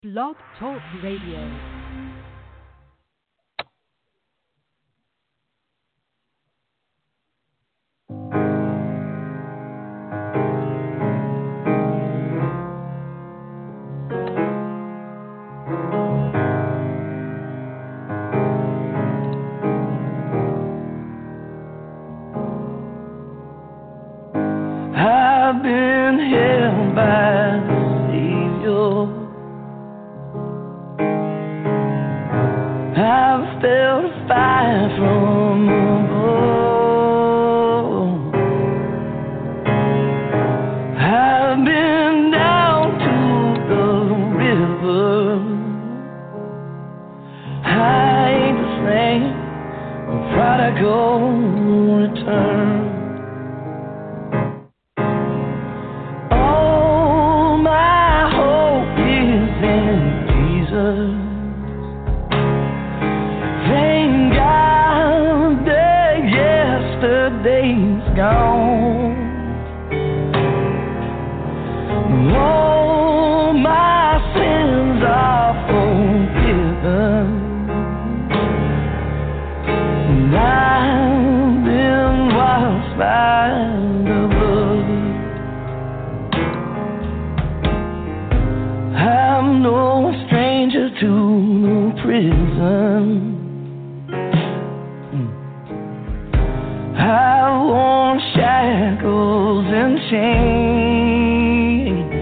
Blog Talk Radio. I've been held by the Savior. I've felt a fire from above. I've been down to the river. I ain't the same. A prodigal return. Gone. All my sins are forgiven, and I've been washed by the blood. I'm no stranger to prison. I've worn shackles and chains,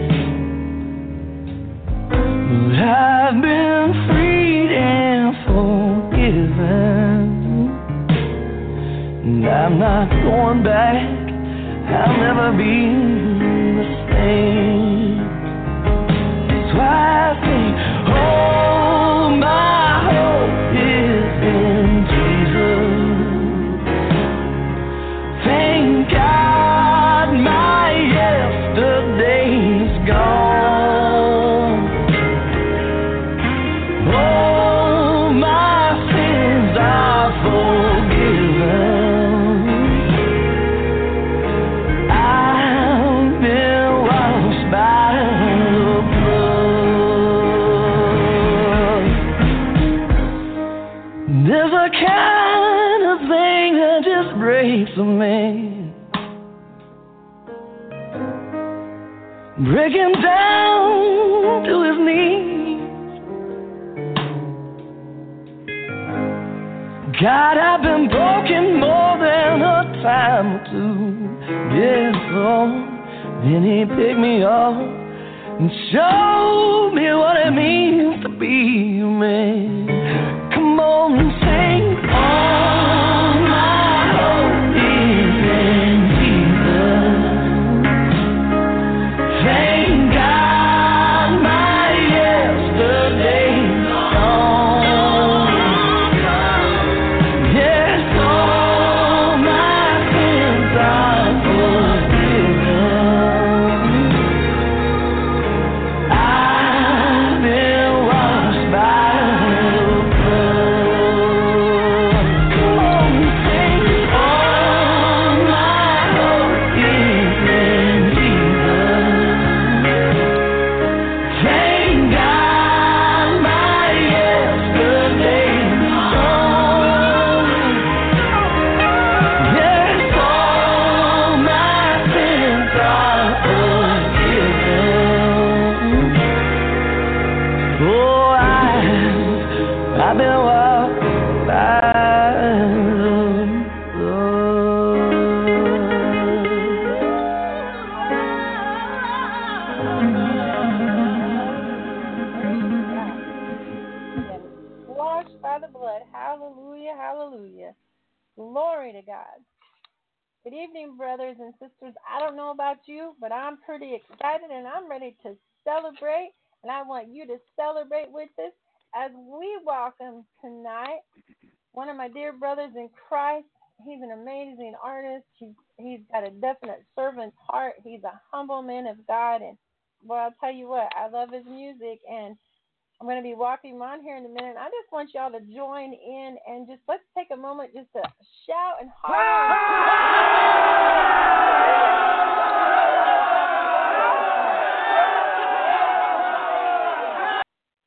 but I've been freed and forgiven, and I'm not going back. I'll never be the same. That's why I say, oh, my hope is in Jesus. Thank God my yesterday's gone. All my sins are forgiven. I've been washed by the blood. There's a kind of thing that just breaks a man. Break him down to his knees. God, I've been broken more than a time or two. Yes, Lord. Then he picked me up and showed me what it means to be a man. Come on and sing. All my hope is in Jesus. Thank God my yesterday's gone. Yes, all my sins are forgiven. I've been washed by the blood. Come on and sing. All my hope is in Jesus. Thank God my yesterday's gone. Yes, all my sins are forgiven. Oh, I've been washed by the Washed by the blood. Hallelujah, hallelujah. Glory to God. Good evening, brothers and sisters. I don't know about you, but I'm pretty excited and I'm ready to celebrate. And I want you to celebrate with us as we welcome tonight one of my dear brothers in Christ. He's an amazing artist. He's got a definite servant's heart. He's a humble man of God. And, well, I'll tell you what, I love his music. And I'm going to be walking him on here in a minute. I just want y'all to join in and just let's take a moment just to shout and holler.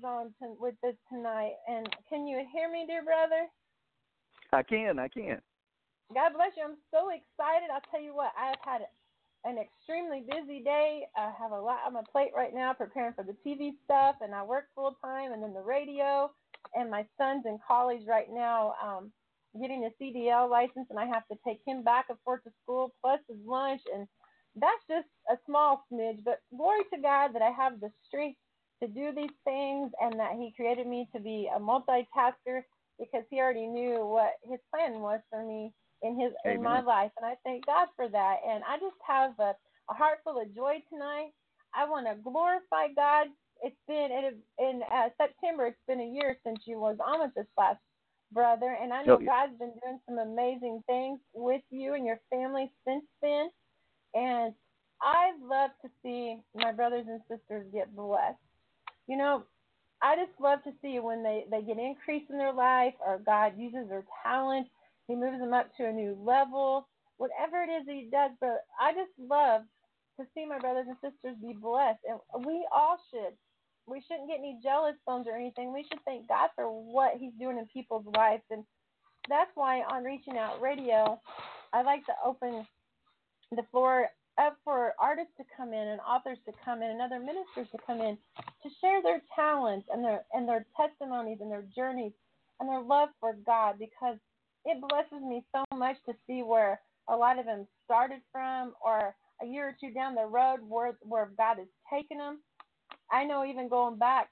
on with this tonight. And can you hear me, dear brother? I can. God bless you. I'm so excited. I'll tell you what, I've had an extremely busy day. I have a lot on my plate right now preparing for the TV stuff, and I work full time, and then the radio, and my son's in college right now getting a CDL license, and I have to take him back and forth to school, plus his lunch, and that's just a small smidge. But glory to God that I have the strength to do these things, and that he created me to be a multitasker, because he already knew what his plan was for me in my life, and I thank God for that. And I just have a heart full of joy tonight. I want to glorify God. It's been in September. It's been a year since you was on with us last, brother, and I know God's been doing some amazing things with you and your family since then. And I love to see my brothers and sisters get blessed. You know, I just love to see when they get increase in their life, or God uses their talent. He moves them up to a new level, whatever it is that he does. But I just love to see my brothers and sisters be blessed. And we all should. We shouldn't get any jealous bones or anything. We should thank God for what he's doing in people's lives. And that's why on Reaching Out Radio, I like to open the floor up for artists to come in and authors to come in and other ministers to come in to share their talents and their testimonies and their journeys and their love for God, because it blesses me so much to see where a lot of them started from, or a year or two down the road where God has taken them. I know even going back.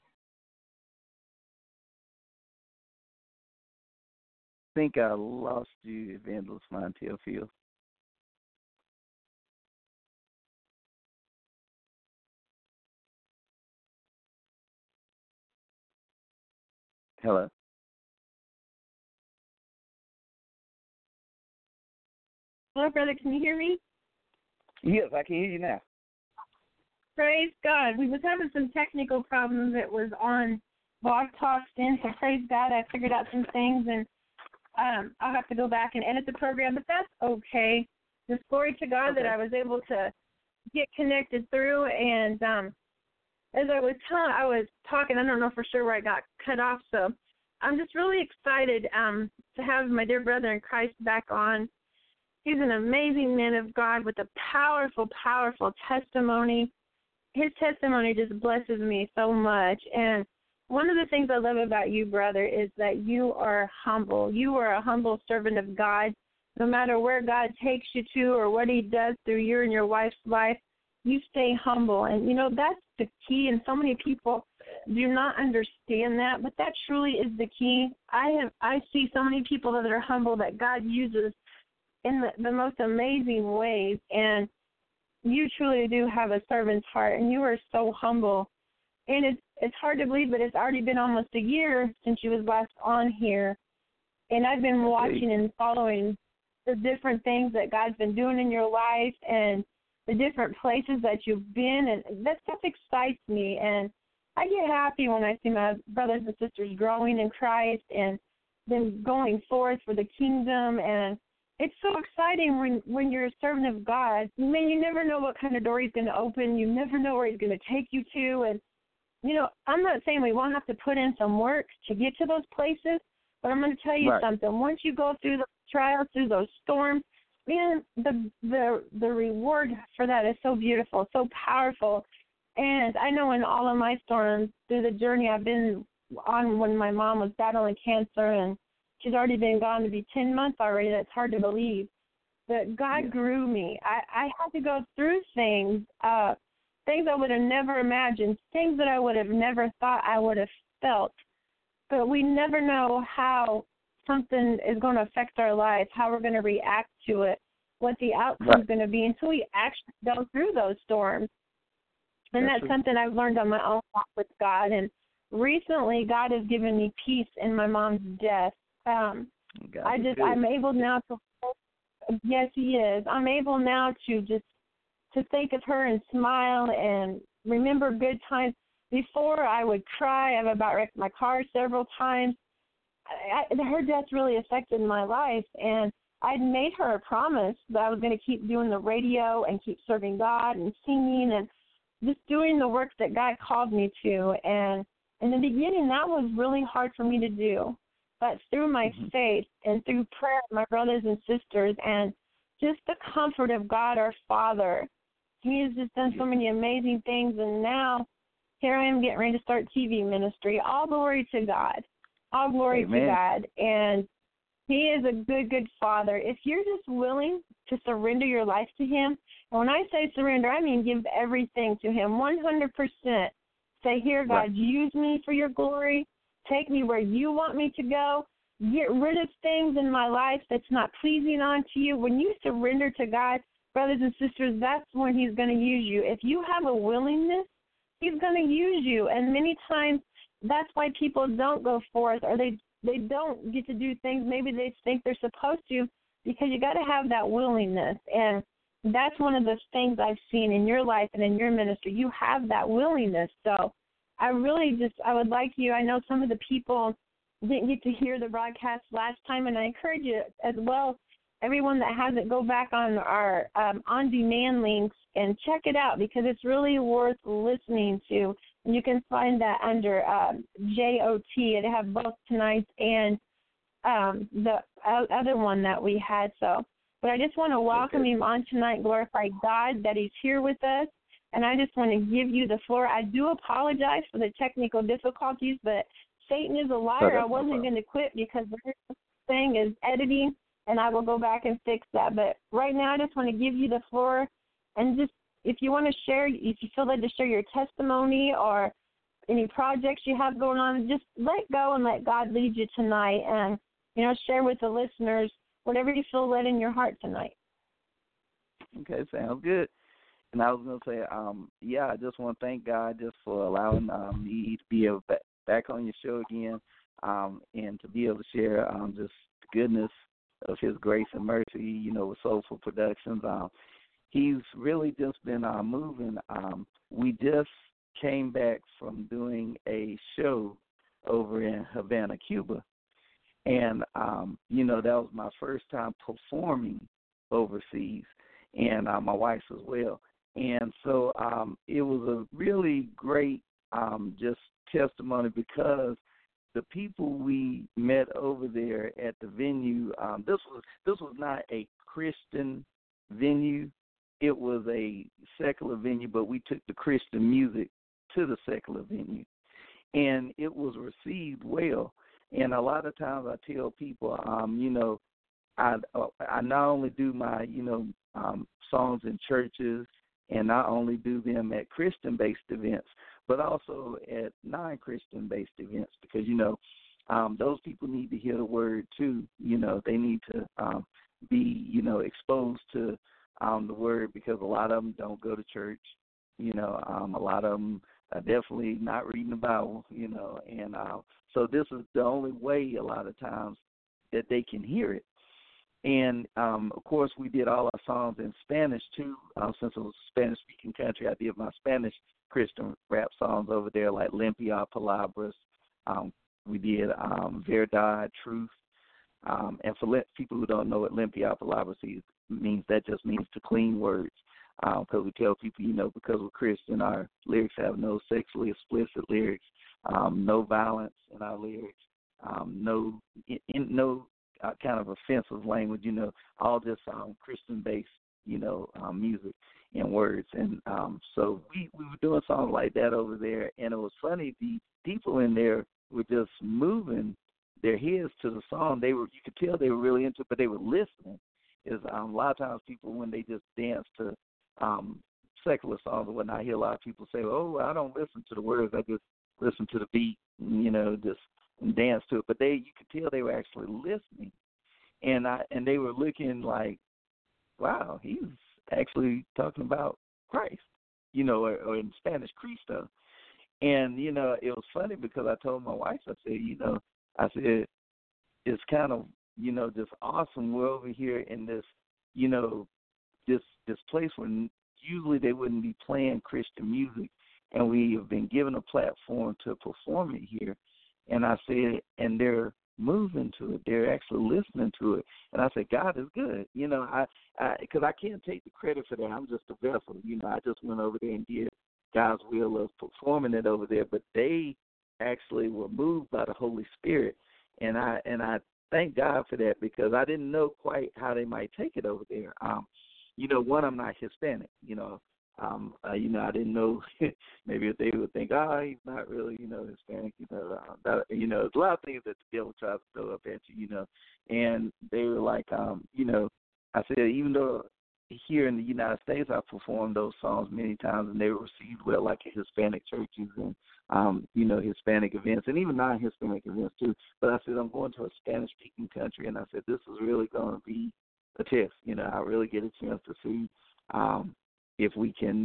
I think I lost you, Evangelist Montiel Field. Hello? Hello, brother. Can you hear me? Yes, I can hear you now. Praise God. We was having some technical problems. It was on Blog Talk then, so praise God. I figured out some things, and I'll have to go back and edit the program, but that's okay. Just glory to God that I was able to get connected through. And as I was talking, I don't know for sure where I got cut off, so I'm just really excited to have my dear brother in Christ back on. He's an amazing man of God with a powerful, powerful testimony. His testimony just blesses me so much. And one of the things I love about you, brother, is that you are humble. You are a humble servant of God. No matter where God takes you to or what he does through you and your wife's life, you stay humble. And, you know, that's the key. And so many people do not understand that, but that truly is the key. I see so many people that are humble that God uses in the most amazing ways, and you truly do have a servant's heart, and you are so humble. And it's hard to believe, but it's already been almost a year since you was last on here, and I've been watching and following the different things that God's been doing in your life and the different places that you've been, and that stuff excites me, and I get happy when I see my brothers and sisters growing in Christ and then going forth for the kingdom. And it's so exciting when you're a servant of God. Man, you never know what kind of door he's going to open. You never know where he's going to take you to. And, you know, I'm not saying we won't have to put in some work to get to those places, but I'm going to tell you something. Once you go through the trials, through those storms, man, the reward for that is so beautiful, so powerful. And I know in all of my storms, through the journey I've been on when my mom was battling cancer, and she's already been gone to be 10 months already. That's hard to believe. But God grew me. I had to go through things I would have never imagined, things that I would have never thought I would have felt. But we never know how something is going to affect our lives, how we're going to react to it, what the outcome is going to be until we actually go through those storms. And that's something I've learned on my own walk with God. And recently, God has given me peace in my mom's death. I'm able now to, yes, he is. I'm able now to just to think of her and smile and remember good times. Before I would cry. I've about wrecked my car several times. Her death really affected my life, and I'd made her a promise that I was going to keep doing the radio and keep serving God and singing and just doing the work that God called me to. And In the beginning, that was really hard for me to do. But through my faith and through prayer, my brothers and sisters, and just the comfort of God our Father, He has just done so many amazing things. And now here I am getting ready to start TV ministry. All glory to God. All glory to God. And He is a good, good Father. If you're just willing to surrender your life to Him, and when I say surrender, I mean give everything to Him, 100%. Say, here, God, use me for your glory. Take me where you want me to go. Get rid of things in my life that's not pleasing unto you. When you surrender to God, brothers and sisters, that's when He's going to use you. If you have a willingness, He's going to use you. And many times that's why people don't go forth, or they don't get to do things maybe they think they're supposed to, because you got to have that willingness. And that's one of the things I've seen in your life and in your ministry. You have that willingness. So I would like you, I know some of the people didn't get to hear the broadcast last time, and I encourage you as well, everyone that hasn't, go back on our on-demand links and check it out, because it's really worth listening to. And you can find that under JOT. It have both tonight's and the other one that we had. So, but I just want to welcome him on tonight, glorify God that He's here with us. And I just want to give you the floor. I do apologize for the technical difficulties, but Satan is a liar. I wasn't going to quit because the first thing is editing, and I will go back and fix that. But right now I just want to give you the floor, and just if you want to share, if you feel led to share your testimony or any projects you have going on, just let go and let God lead you tonight, and, you know, share with the listeners whatever you feel led in your heart tonight. Okay, sounds good. And I was going to say, I just want to thank God just for allowing me to be able back on your show again, and to be able to share just the goodness of His grace and mercy, you know, with Soulful Productions. He's really just been moving. We just came back from doing a show over in Havana, Cuba. And, you know, that was my first time performing overseas, and my wife's as well. And so it was a really great just testimony, because the people we met over there at the venue, this was not a Christian venue. It was a secular venue, but we took the Christian music to the secular venue, and it was received well. And a lot of times I tell people, you know, I not only do my, you know, songs in churches, and not only do them at Christian-based events, but also at non-Christian-based events, because, you know, those people need to hear the word too. You know, they need to be, you know, exposed to the word, because a lot of them don't go to church. You know, a lot of them are definitely not reading the Bible, you know, and so this is the only way a lot of times that they can hear it. And, of course, we did all our songs in Spanish, too. Since it was a Spanish-speaking country, I did my Spanish Christian rap songs over there, like Limpia Palabras. We did Verdad, Truth. And for people who don't know what Limpia Palabras means, that just means to clean words. Because we tell people, you know, because we're Christian, our lyrics have no sexually explicit lyrics, no violence in our lyrics, no kind of offensive language, you know, all just Christian-based, you know, music and words. And so we were doing songs like that over there, and it was funny. The people in there were just moving their heads to the song. You could tell they were really into it, but they were listening. A lot of times people, when they just dance to secular songs or whatnot, I hear a lot of people say, "Oh, I don't listen to the words. I just listen to the beat, you know, just dance to it." But you could tell they were actually listening, and they were looking like, "Wow, he's actually talking about Christ," you know, or in Spanish, Cristo. And you know, it was funny because I told my wife, I said, it's kind of, you know, just awesome. We're over here in this, you know, this place where usually they wouldn't be playing Christian music, and we have been given a platform to perform it here. And I said, and they're moving to it. They're actually listening to it. And I said, God is good. You know, because I can't take the credit for that. I'm just a vessel. You know, I just went over there and did God's will of performing it over there. But they actually were moved by the Holy Spirit, and I thank God for that, because I didn't know quite how they might take it over there. One, I'm not Hispanic. I didn't know maybe if they would think, he's not really, Hispanic. There's a lot of things that the devil tries to throw up at you, and they were like, I said, even though here in the United States I performed those songs many times and they were received well, like at Hispanic churches and, Hispanic events and even non-Hispanic events too. But I said, I'm going to a Spanish-speaking country, and I said, this is really going to be a test. I really get a chance to see if we can,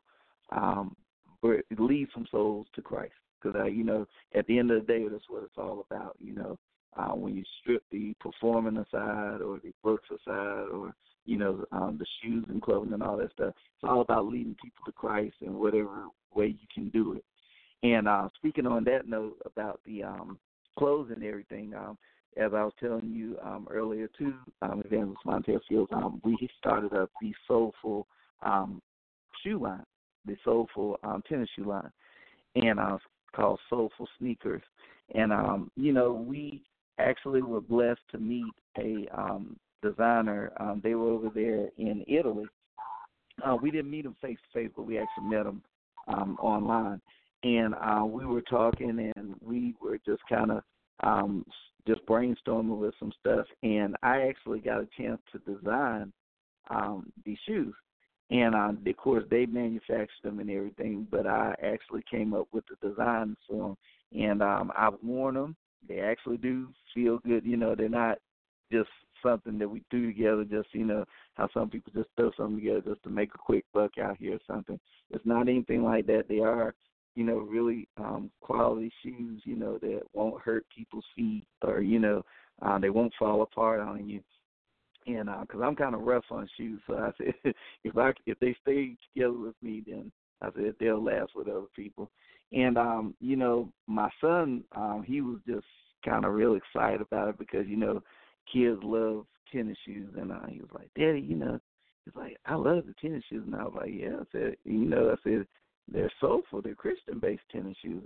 lead some souls to Christ. Because, at the end of the day, that's what it's all about, when you strip the performing aside or the books aside or, the shoes and clothing and all that stuff. It's all about leading people to Christ in whatever way you can do it. And speaking on that note about the clothes and everything, as I was telling you earlier too, Evangelist Montez Fields, we started up the Soulful shoe line, the Soulful tennis shoe line, and called Soulful Sneakers. And, we actually were blessed to meet a designer. They were over there in Italy. We didn't meet them face-to-face, but we actually met them online. And we were talking, and we were just kind of just brainstorming with some stuff. And I actually got a chance to design these shoes. And, of course, they manufactured them and everything, but I actually came up with the design for them. And I've worn them. They actually do feel good. They're not just something that we do together, just, how some people just throw something together just to make a quick buck out here or something. It's not anything like that. They are, really quality shoes, that won't hurt people's feet or, they won't fall apart on you. And because I'm kind of rough on shoes, so I said if they stay together with me, then I said they'll last with other people. And my son, he was just kind of real excited about it because kids love tennis shoes, and he was like, Daddy, he's like, I love the tennis shoes, and I was like, yeah. I said they're soulful, they're Christian-based tennis shoes.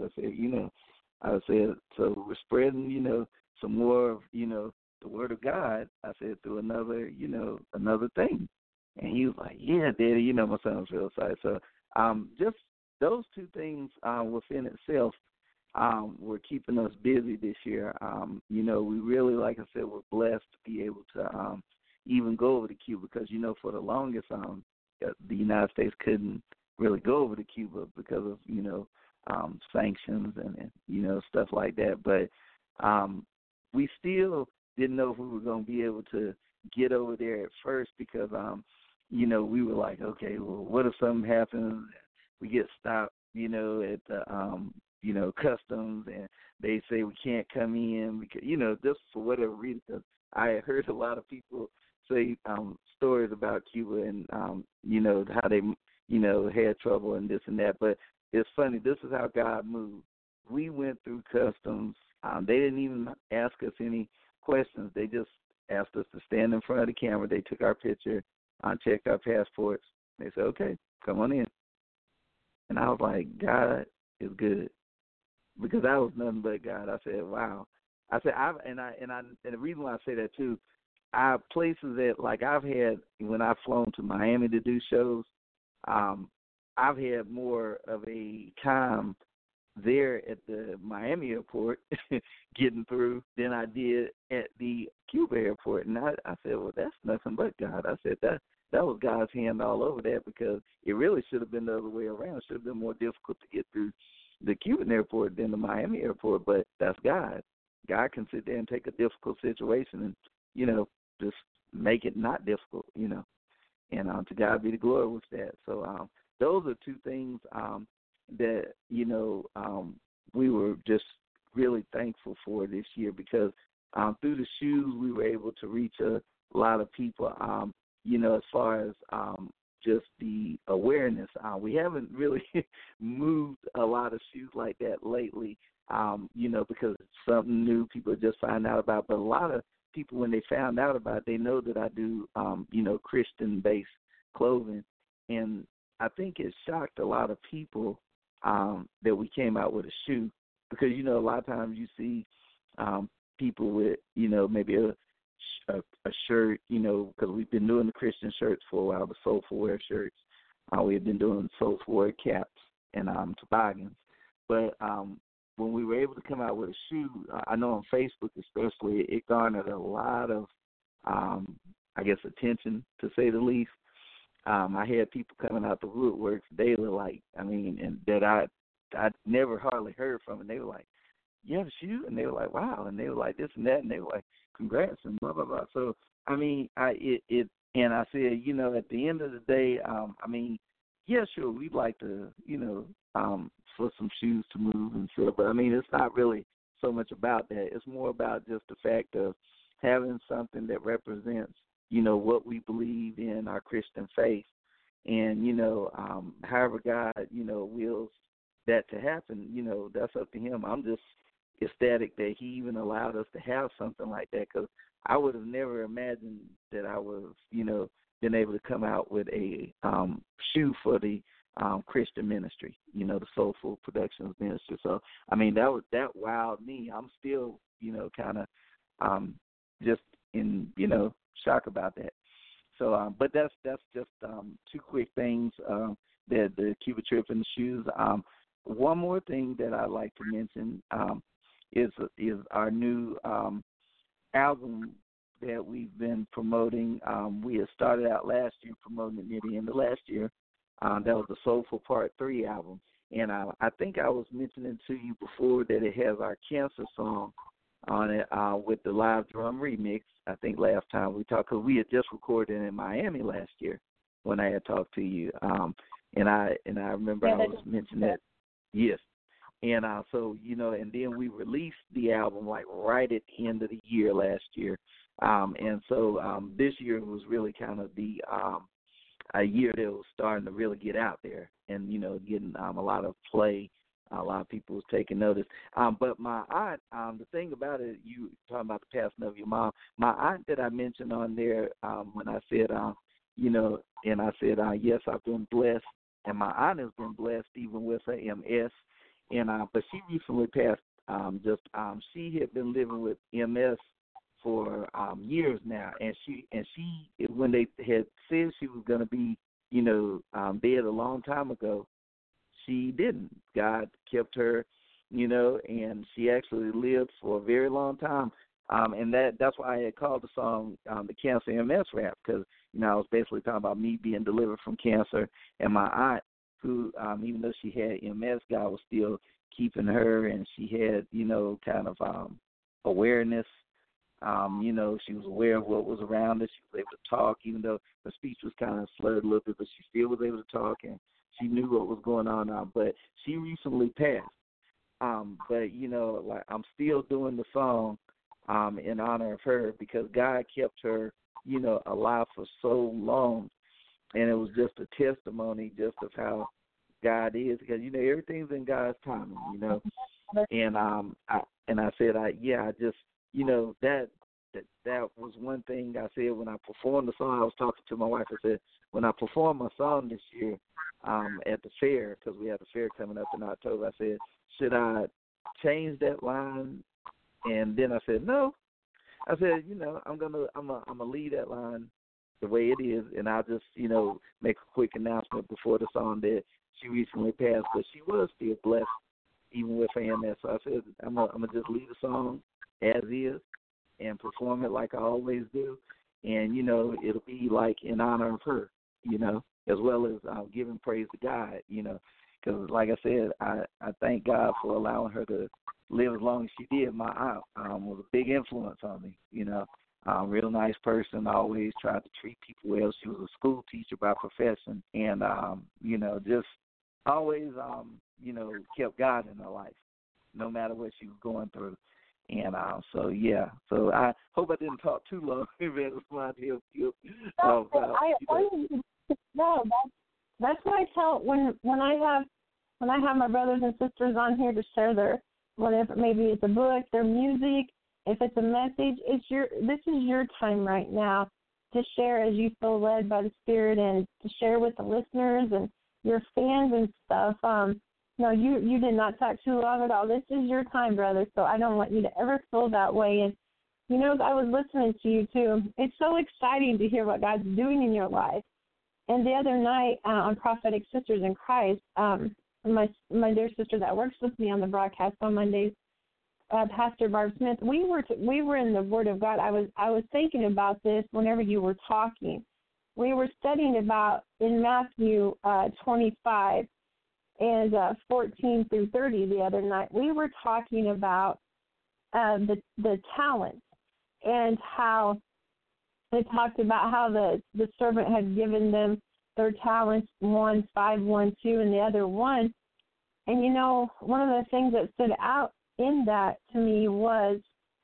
I said so we're spreading some more of the Word of God, I said, through another thing. And he was like, yeah, Daddy, my son was real excited. So just those two things within itself were keeping us busy this year. We really, like I said, we're blessed to be able to even go over to Cuba because, for the longest, the United States couldn't really go over to Cuba because of, sanctions and stuff like that. But we still didn't know if we were going to be able to get over there at first because, we were like, okay, well, what if something happens? We get stopped, at the, customs, and they say we can't come in because, just for whatever reason. Cause I had heard a lot of people say stories about Cuba and, how they, had trouble and this and that. But it's funny. This is how God moved. We went through customs. They didn't even ask us any questions. They just asked us to stand in front of the camera. They took our picture, checked our passports. They said, okay, come on in. And I was like, God is good. Because I was nothing but God. I said, wow. I said, and the reason why I say that too, places that like I've had when I've flown to Miami to do shows, I've had more of a time there at the Miami airport getting through than I did at the Cuba airport. And I said, well, that's nothing but God. I said that was God's hand all over that because it really should have been the other way around. It should have been more difficult to get through the Cuban airport than the Miami airport, but that's God. God can sit there and take a difficult situation and, just make it not difficult, and to God be the glory with that. So those are two things that, we were just really thankful for this year because through the shoes we were able to reach a lot of people, as far as just the awareness. We haven't really moved a lot of shoes like that lately, because it's something new people just find out about. But a lot of people, when they found out about it, they know that I do, Christian-based clothing. And I think it shocked a lot of people that we came out with a shoe because you know a lot of times you see people with maybe a shirt, because we've been doing the Christian shirts for a while, the Soulful Wear shirts. We've been doing Soulful Wear caps and toboggans. But when we were able to come out with a shoe, I know on Facebook especially, it garnered a lot of, attention, to say the least. I had people coming out the woodworks daily, and that I never hardly heard from, and they were like, "You have a shoe?" And they were like, "Wow!" And they were like this and that, and they were like, "Congrats!" and blah blah blah. So and I said, at the end of the day, yeah, sure, we'd like to, for some shoes to move and stuff, but it's not really so much about that. It's more about just the fact of having something that represents, what we believe in our Christian faith, and however God, wills that to happen, that's up to Him. I'm just ecstatic that He even allowed us to have something like that, because I would have never imagined that I was, been able to come out with a shoe for the Christian ministry, the Soulful Productions ministry. So that wowed me. I'm still, kind of just in, shock about that. So, but that's just two quick things, that the Cuba trip and the shoes. One more thing that I'd like to mention is our new album that we've been promoting. We had started out last year promoting it near the end of last year. That was the Soulful Part 3 album. And I think I was mentioning to you before that it has our Cancer song on it with the live drum remix. I think last time we talked, because we had just recorded in Miami last year when I had talked to you. And I remember I was mentioning that. Yes. And so, and then we released the album right at the end of the year last year. And so this year was really kind of the a year that was starting to really get out there and, getting a lot of play. A lot of people was taking notice. But my aunt, the thing about it, you talking about the passing of your mom, my aunt that I mentioned on there when I said, and I said, yes, I've been blessed. And my aunt has been blessed even with her MS. And but she recently passed. She had been living with MS for years now, and she when they had said she was going to be dead a long time ago, she didn't. God kept her, and she actually lived for a very long time. And that's why I had called the song the Cancer MS Rap, because I was basically talking about me being delivered from cancer, and my aunt, who even though she had MS, God was still keeping her, and she had kind of awareness. She was aware of what was around her. She was able to talk, even though her speech was kind of slurred a little bit, but she still was able to talk, and she knew what was going on. But she recently passed. But I'm still doing the song in honor of her, because God kept her, alive for so long, and it was just a testimony just of how God is, because everything's in God's timing, And I said, that was one thing I said when I performed the song. I was talking to my wife. I said, when I performed my song this year at the fair, because we have the fair coming up in October, I said, should I change that line? And then I said, no. I said, I'm gonna leave that line the way it is, and I'll just make a quick announcement before the song that she recently passed, but she was still blessed even with her MS. So I said, I'm gonna just leave the song as is and perform it like I always do, and it'll be in honor of her, as well as giving praise to God, because like I said, I thank God for allowing her to live as long as she did. My aunt was a big influence on me, real nice person, always tried to treat people well. She was a school teacher by profession, and just always kept God in her life, no matter what she was going through. And so I hope I didn't talk too long. That's what I tell when I have my brothers and sisters on here to share their whatever, maybe it's a book, their music, if it's a message. This is your time right now to share as you feel led by the Spirit, and to share with the listeners and your fans and stuff. No, you did not talk too long at all. This is your time, brother, so I don't want you to ever feel that way. And, I was listening to you, too. It's so exciting to hear what God's doing in your life. And the other night on Prophetic Sisters in Christ, my dear sister that works with me on the broadcast on Mondays, Pastor Barb Smith, we were in the Word of God. I was thinking about this whenever you were talking. We were studying about in Matthew 25 and 14 through 30 the other night. We were talking about the talents and how they talked about how the servant had given them their talents, 1, 5, 1, 2, and the other 1. And, one of the things that stood out in that to me was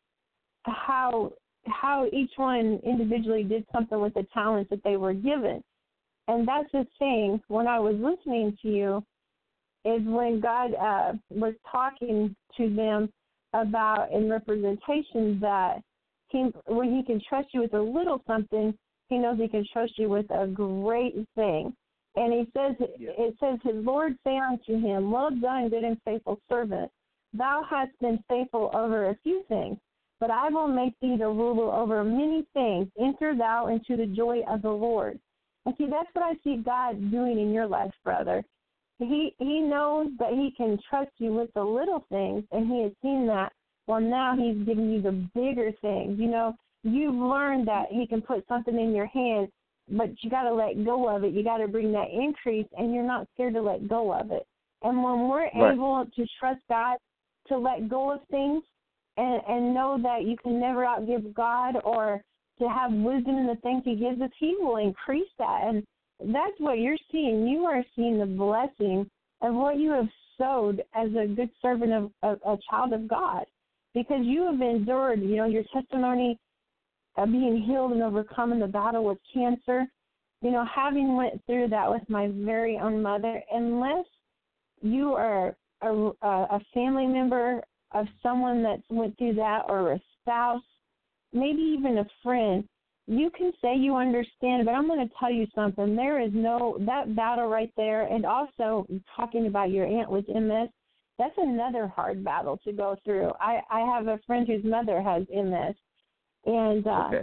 how each one individually did something with the talents that they were given. And that's the thing, when I was listening to you, is when God was talking to them about in representation that when he can trust you with a little something, he knows he can trust you with a great thing. And he says, It says, his Lord say unto him, well done, good and faithful servant. Thou hast been faithful over a few things, but I will make thee the ruler over many things. Enter thou into the joy of the Lord. And see, that's what I see God doing in your life, brother. He knows that he can trust you with the little things, and he has seen that. Well, now he's giving you the bigger things. You've learned that he can put something in your hand, but you got to let go of it. You got to bring that increase, and you're not scared to let go of it. And when we're able to trust God to let go of things and know that you can never outgive God or to have wisdom in the things he gives us, he will increase that. And that's what you're seeing. You are seeing the blessing of what you have sowed as a good servant of a child of God, because you have endured, your testimony of being healed and overcoming the battle with cancer, having went through that with my very own mother. Unless you are a family member of someone that's went through that, or a spouse, maybe even a friend, you can say you understand, but I'm going to tell you something. There is that battle right there, and also talking about your aunt with MS, that's another hard battle to go through. I have a friend whose mother has MS, and,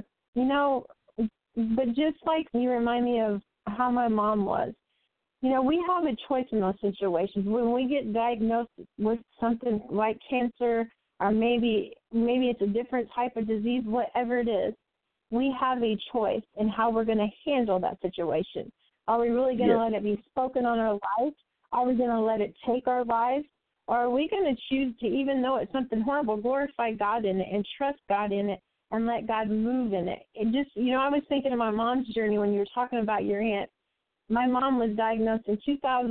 but just like you remind me of how my mom was, we have a choice in those situations. When we get diagnosed with something like cancer, or maybe it's a different type of disease, whatever it is, we have a choice in how we're going to handle that situation. Are we really going to let it be spoken on our lives? Are we going to let it take our lives? Or are we going to choose to, even though it's something horrible, glorify God in it and trust God in it and let God move in it? It just, I was thinking of my mom's journey when you were talking about your aunt. My mom was diagnosed in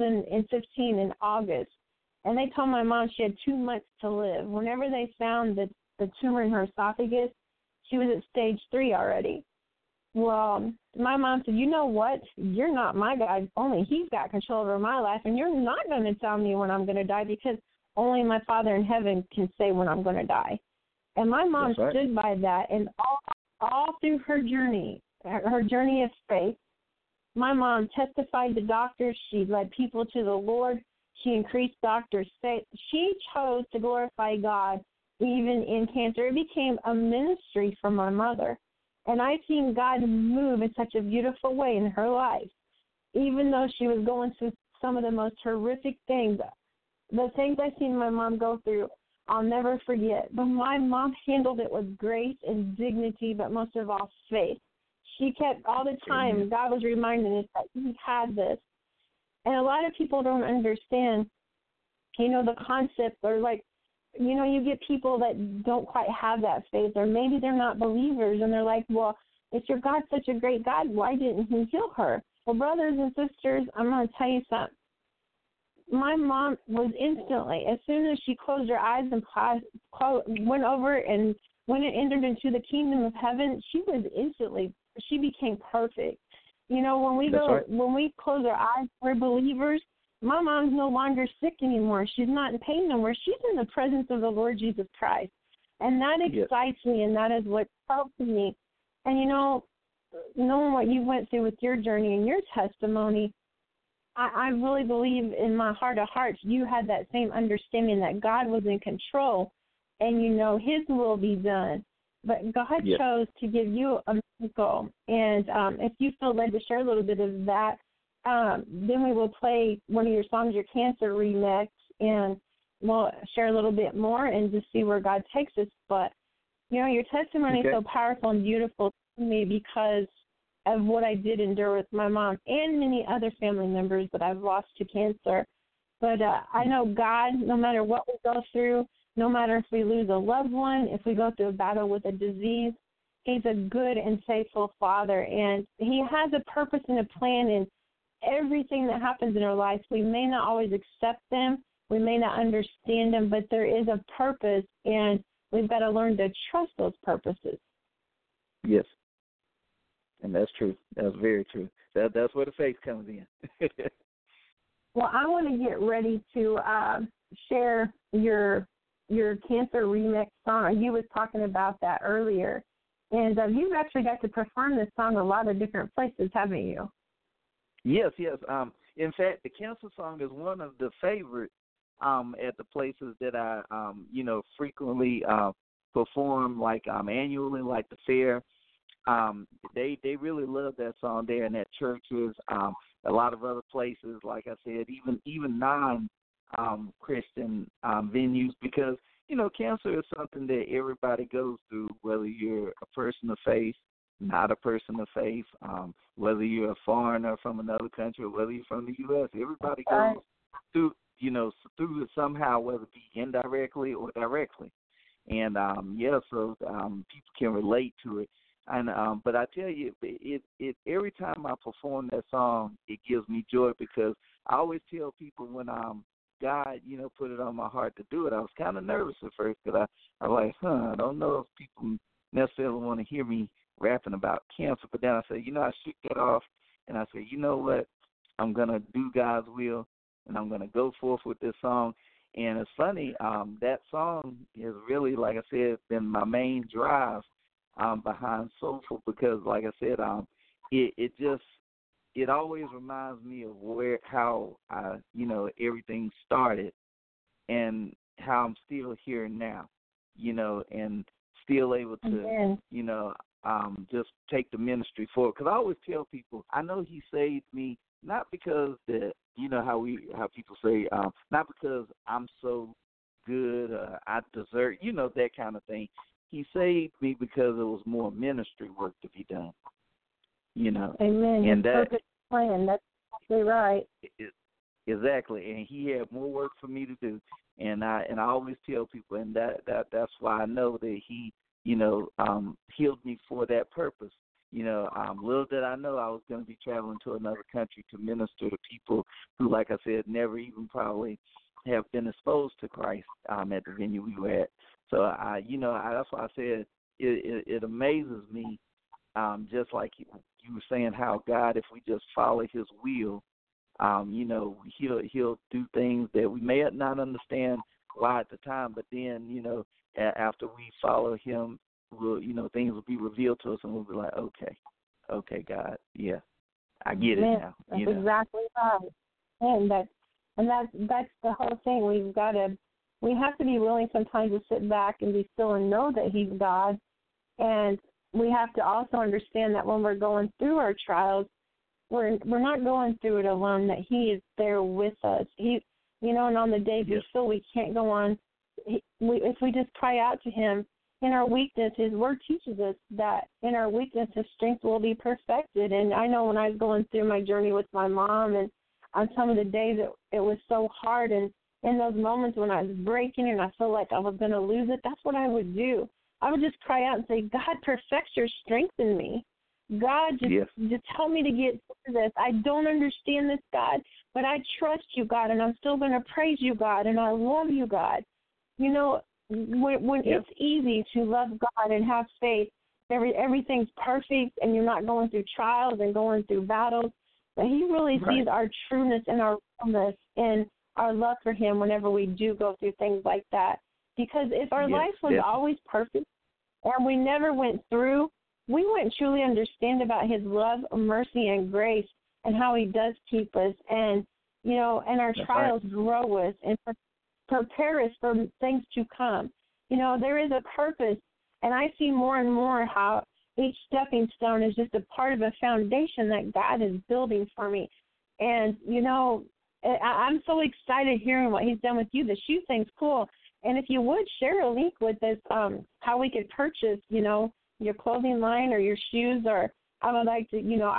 2015 in August, and they told my mom she had 2 months to live. Whenever they found the tumor in her esophagus, she was at stage 3 already. Well, my mom said, you know what? You're not my God. Only he's got control over my life, and you're not going to tell me when I'm going to die, because only my Father in heaven can say when I'm going to die. And my mom stood by that, and all through her journey of faith, my mom testified to doctors. She led people to the Lord. She increased doctors' faith. She chose to glorify God even in cancer. It became a ministry for my mother. And I've seen God move in such a beautiful way in her life. Even though she was going through some of the most horrific things, the things I've seen my mom go through, I'll never forget. But my mom handled it with grace and dignity, but most of all, faith. She kept all the time, God was reminding us that he had this. And a lot of people don't understand, the concept, or like, you get people that don't quite have that faith, or maybe they're not believers, and they're like, well, if your God's such a great God, why didn't he heal her? Well, brothers and sisters, I'm going to tell you something. My mom was instantly, as soon as she closed her eyes and went over and when it entered into the kingdom of heaven, she became perfect. When we close our eyes, we're believers. My mom's no longer sick anymore. She's not in pain no more. She's in the presence of the Lord Jesus Christ. And that excites me, and that is what helps me. And, knowing what you went through with your journey and your testimony, I really believe in my heart of hearts you had that same understanding that God was in control and, his will be done. But God chose to give you a miracle. And if you feel led to share a little bit of that, then we will play one of your songs, your Cancer remix, and we'll share a little bit more and just see where God takes us. But, your testimony is so powerful and beautiful to me because of what I did endure with my mom and many other family members that I've lost to cancer. But I know God, no matter what we go through, no matter if we lose a loved one, if we go through a battle with a disease, he's a good and faithful Father. And he has a purpose and a plan in everything that happens in our life. We may not always accept them. We may not understand them, but there is a purpose, and we've got to learn to trust those purposes. Yes. And that's true. That's very true. That's where the faith comes in. Well, I want to get ready to share your Cancer remix song. You was talking about that earlier. And you've actually got to perform this song a lot of different places, haven't you? Yes. In fact, the Cancer song is one of the favorites at the places that I, frequently perform, like annually, like the fair. They really love that song there, and at churches, a lot of other places, like I said, even non-Christian venues, because cancer is something that everybody goes through, whether you're a person of faith, not a person of faith, whether you're a foreigner from another country, or whether you're from the U.S. Everybody goes through, through it somehow, whether it be indirectly or directly, and so people can relate to it. And but I tell you, it every time I perform that song, it gives me joy, because I always tell people when God, put it on my heart to do it. I was kind of nervous at first, because I was like, I don't know if people necessarily want to hear me rapping about cancer. But then I said, I shook that off, and I said, you know what, I'm gonna do God's will, and I'm gonna go forth with this song. And it's funny, that song is really, like I said, been my main drive behind Soulful, because, like I said, it always reminds me of how everything started, and how I'm still here now, and still able to, just take the ministry forward. Because I always tell people, I know He saved me not because that, how people say, not because I'm so good, I deserve, that kind of thing. He saved me because there was more ministry work to be done, Amen. And that perfect plan. That's exactly right. Exactly, and He had more work for me to do, and I always tell people, and that's why I know that He, healed me for that purpose. Little did I know I was going to be traveling to another country to minister to people who, like I said, never even probably have been exposed to Christ at the venue we were at. So that's why I said it amazes me, just like you were saying, how God, if we just follow His will, He'll do things that we may not understand why at the time, but then after we follow Him, we'll things will be revealed to us, and we'll be like, okay, God, yeah, I get it now. That's exactly right, and that's the whole thing. We have to be willing sometimes to sit back and be still and know that He's God. And we have to also understand that when we're going through our trials, we're not going through it alone, that He is there with us. And on the days we feel we can't go on, if we just cry out to Him, in our weakness, His Word teaches us that in our weakness, His strength will be perfected. And I know when I was going through my journey with my mom, and on some of the days it was so hard, and in those moments when I was breaking and I felt like I was going to lose it, that's what I would do. I would just cry out and say, God, perfect your strength in me. God, just help me to get through this. I don't understand this, God, but I trust you, God, and I'm still going to praise you, God, and I love you, God. When it's easy to love God and have faith, everything's perfect and you're not going through trials and going through battles, but He really sees our trueness and our realness and our love for Him whenever we do go through things like that. Because if our life was always perfect and we never went through, we wouldn't truly understand about His love, mercy, and grace and how he does keep us, and, you know, and our trials grow us and prepare us for things to come. You know, there is a purpose, and I see more and more how each stepping stone is just a part of a foundation that God is building for me. And, you know, I'm so excited hearing what he's done with you. The shoe thing's cool. And if you would, share a link with us, how we could purchase, you know, your clothing line or your shoes, or I would like to, you know,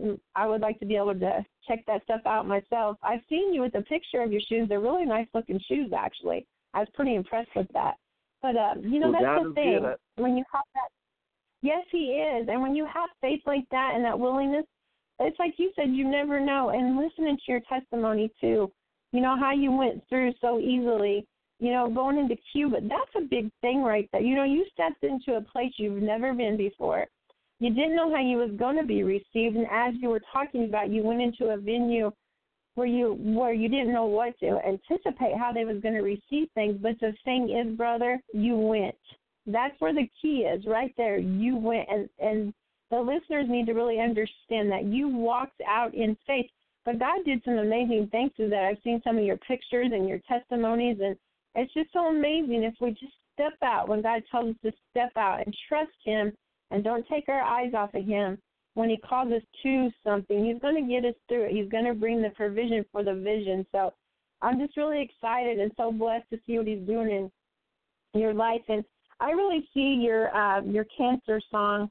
I would like to be able to check that stuff out myself. I've seen you with a picture of your shoes. They're really nice looking shoes, actually. I was pretty impressed with that. But, you know, that's the thing. When you have that, yes, he is. And when you have faith like that and that willingness, it's like you said, you never know. And listening to your testimony, too, you know, how you went through so easily, you know, going into Cuba, that's a big thing right there. You know, you stepped into a place you've never been before. You didn't know how you was going to be received. And as you were talking about, you went into a venue where you didn't know what to anticipate, how they was going to receive things. But the thing is, brother, you went. That's where the key is, right there. You went, and the listeners need to really understand that you walked out in faith. But God did some amazing things through that. I've seen some of your pictures and your testimonies, and it's just so amazing if we just step out when God tells us to step out and trust him and don't take our eyes off of him. When he calls us to something, he's going to get us through it. He's going to bring the provision for the vision. So I'm just really excited and so blessed to see what he's doing in your life. And I really see your cancer song.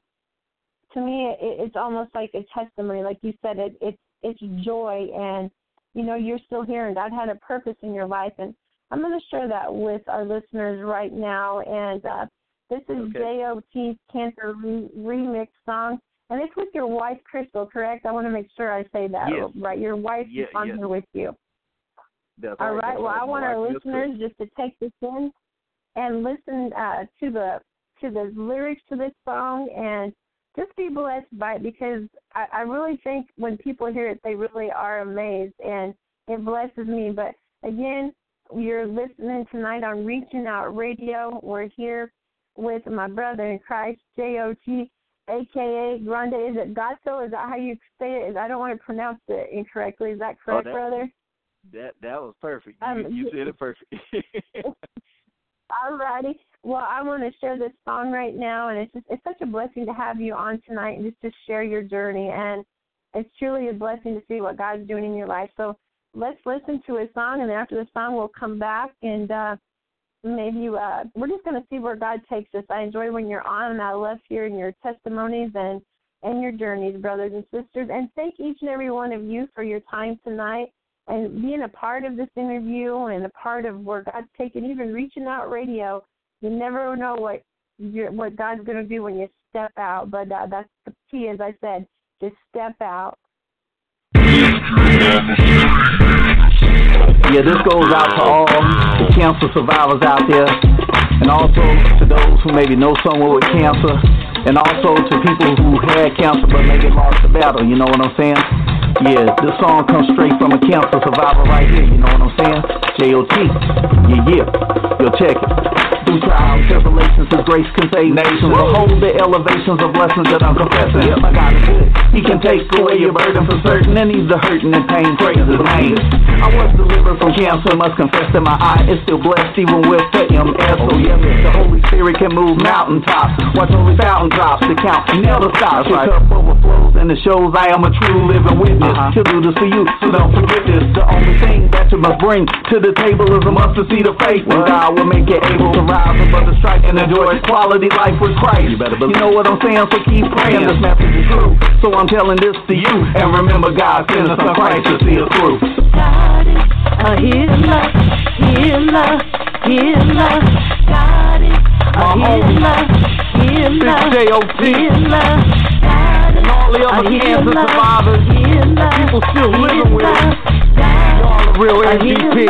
To me, it's almost like a testimony. Like you said, it's joy, and, you know, you're still here, and God had a purpose in your life. And I'm going to share that with our listeners right now. And this is J.O.T's Cancer Remix song. And it's with your wife, Crystal, correct? I want to make sure I say that right. Your wife is on here with you. That's all right. Well, I want our listeners just to take this in and listen to the lyrics to this song and just be blessed by it, because I really think when people hear it, they really are amazed, and it blesses me. But, again, you're listening tonight on Reaching Out Radio. We're here with my brother in Christ, J.O.T., a.k.a. Grande. Is it Gato? Is that how you say it? I don't want to pronounce it incorrectly. Is that correct, brother? That was perfect. You said it perfect. All righty. Well, I want to share this song right now, and it's such a blessing to have you on tonight and just to share your journey. And it's truly a blessing to see what God's doing in your life. So let's listen to a song, and after the song, we'll come back and maybe we're just going to see where God takes us. I enjoy when you're on, and I love hearing your testimonies and your journeys, brothers and sisters. And thank each and every one of you for your time tonight and being a part of this interview and a part of where God's taking, even Reaching Out Radio. You never know what God's going to do when you step out. But that's the key, as I said, just step out. Yeah, this goes out to all the cancer survivors out there, and also to those who maybe know someone with cancer, and also to people who had cancer but maybe lost the battle, you know what I'm saying? Yeah, this song comes straight from a cancer survivor right here, you know what I'm saying? J.O.T. Yeah, yo, check it. Through trials, tribulations, His grace can save nations. Behold the elevations of blessings that I'm confessing. Yes, my God is good. He can take away your burden for certain, and He's the hurting and pain. Praise His name. I was delivered from cancer, must confess that my eye is still blessed, even with the MS. So yes, the Holy Spirit can move mountaintops. Watch only fountain drops, the count never stops. Your cup overflows, and it shows I am a true living witness. He'll do this for you, so don't forget this. The only thing that you must bring to the table is a mustard seed of faith, and God will make you able to rise above the strife and enjoy quality life with Christ. You know what I'm saying? So keep praying. This message is true. So I'm telling this to you, and remember God sent us on Christ to see us through. God is a healer, healer, healer. God is a healer, healer, healer. And all the other cancer survivors, people still living with it. Y'all a real MVP.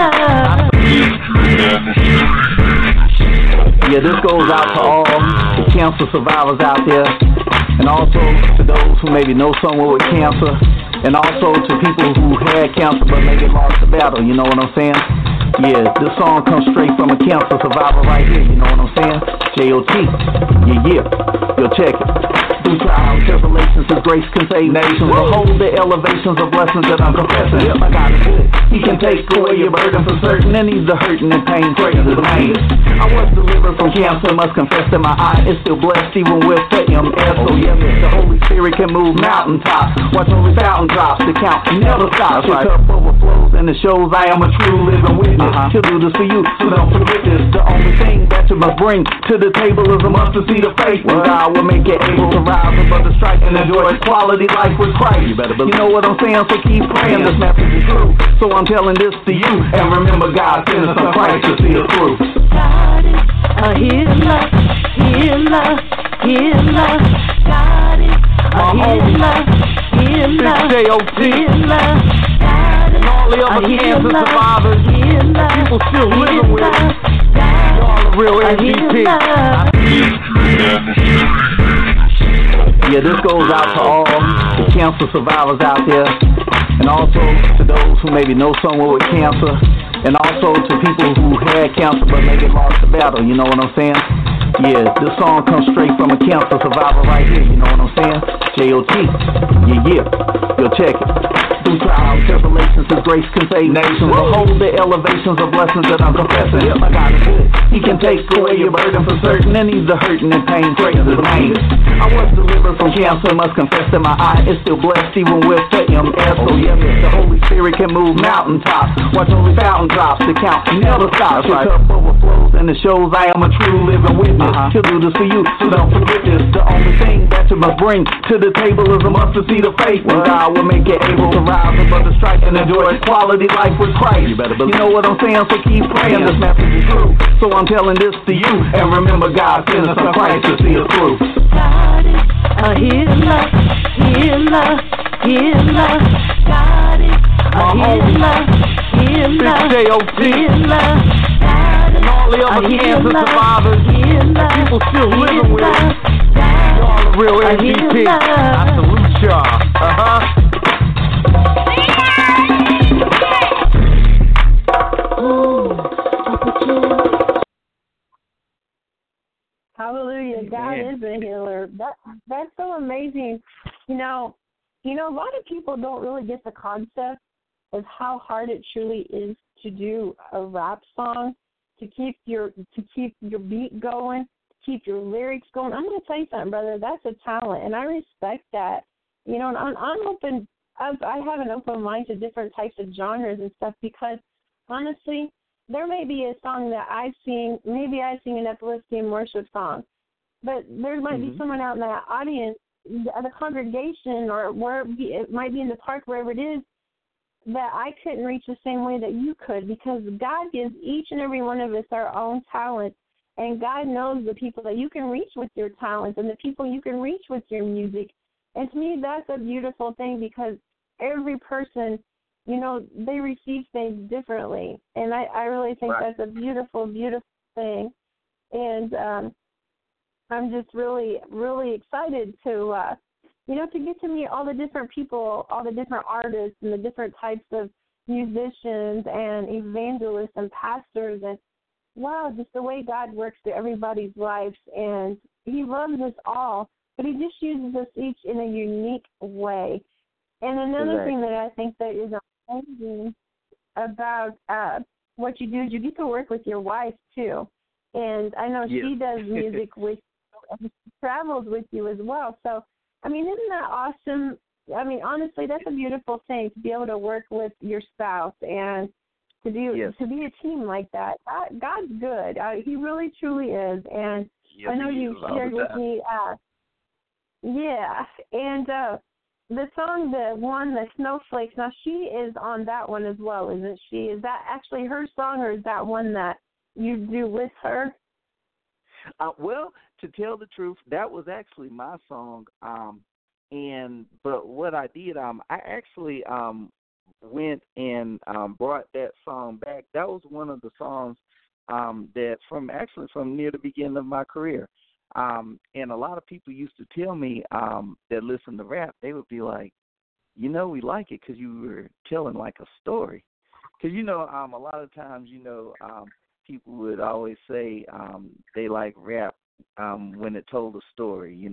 Yeah, this goes out to all the cancer survivors out there, and also to those who maybe know someone with cancer, and also to people who had cancer but maybe lost the battle, you know what I'm saying? Yeah, this song comes straight from a cancer survivor right here, you know what I'm saying? J.O.T. Yeah, yo, check it. Through trials, tribulations, His grace can save nations. Behold the elevations of blessings that I'm confessing. Yep, my God is good. He can take away your burden for certain, and He's the hurting and pain. Praise His name. I was delivered from cancer, must confess that my eye is still blessed, even with the MS. So yes, the Holy Spirit can move mountaintops. Watch only fountain drops, the count never stops. Your cup overflows, and it shows I am a true living witness. He'll do this for you, so don't forget this. The only thing that you must bring to the table is a mustard seed of faith. And God will make you able to rise above the strife and enjoy quality life with Christ. You know what I'm saying? So keep praying. This message is true. So I'm telling this to you. And remember, God sent us on Christ to see it through. God is a healer, healer, healer. God is a healer, healer, healer. And all the other cancer survivors, people still living with it. Y'all a real MVP. Yeah, this goes out to all the cancer survivors out there, and also to those who maybe know someone with cancer, and also to people who had cancer but maybe lost the battle, you know what I'm saying? Yeah, this song comes straight from a cancer survivor right here, you know what I'm saying? J.O.T. Yeah, yo, check it. Through trials, tribulations, His grace can save nations. Behold the elevations of blessings that I'm confessing. Yep, my God is good. He can take away your burden for certain, and He's the hurting and pain. Praise His name. I was delivered from cancer, must confess that my eye is still blessed, even with the MS. So yes, the Holy Spirit can move mountaintops. Watch only fountain drops, the count never stops. Your cup overflows, and it shows I am a true living witness. He'll do this for you, so don't forget this. The only thing that you must bring to the table is a mustard seed of faith. And God will make you able to rise above the strife and enjoy quality life with Christ. You know what I'm saying? So keep praying. This message is true. So I'm telling this to you. And remember, God sent us on Christ to see it through. God is a healer, healer, healer. God is a healer, healer, healer. And all the other cancer survivors, people still living with it. Y'all a real MVP. I salute y'all. Hallelujah. God is a healer. That's so amazing. You know, a lot of people don't really get the concept of how hard it truly is to do a rap song, to keep your beat going, to keep your lyrics going. I'm going to tell you something, brother. That's a talent, and I respect that. And I'm open. I have an open mind to different types of genres and stuff because, honestly, there may be a song that I sing, maybe I sing an uplifting worship song, but there might be someone out in that audience, the congregation, or where it might be in the park, wherever it is, that I couldn't reach the same way that you could, because God gives each and every one of us our own talents, and God knows the people that you can reach with your talents and the people you can reach with your music. And to me, that's a beautiful thing because every person, they receive things differently. And I really think that's a beautiful, beautiful thing. And I'm just really, really excited to, to get to meet all the different people, all the different artists and the different types of musicians and evangelists and pastors. And, wow, just the way God works through everybody's lives. And He loves us all, but He just uses us each in a unique way. And another thing that I think that is amazing about what you do is you get to work with your wife, too. And I know she does music with you, and she travels with you as well. So, isn't that awesome? Honestly, that's a beautiful thing to be able to work with your spouse and to be a team like that. God's good. He really, truly is. And I know you shared with me. And the song, the Snowflakes, now she is on that one as well, isn't she? Is that actually her song, or is that one that you do with her? Well, to tell the truth, that was actually my song. But what I did, I actually went and brought that song back. That was one of the songs that from near the beginning of my career. And a lot of people used to tell me that listen to rap, they would be like, we like it because you were telling like a story. Because, a lot of times, people would always say they like rap when it told a story,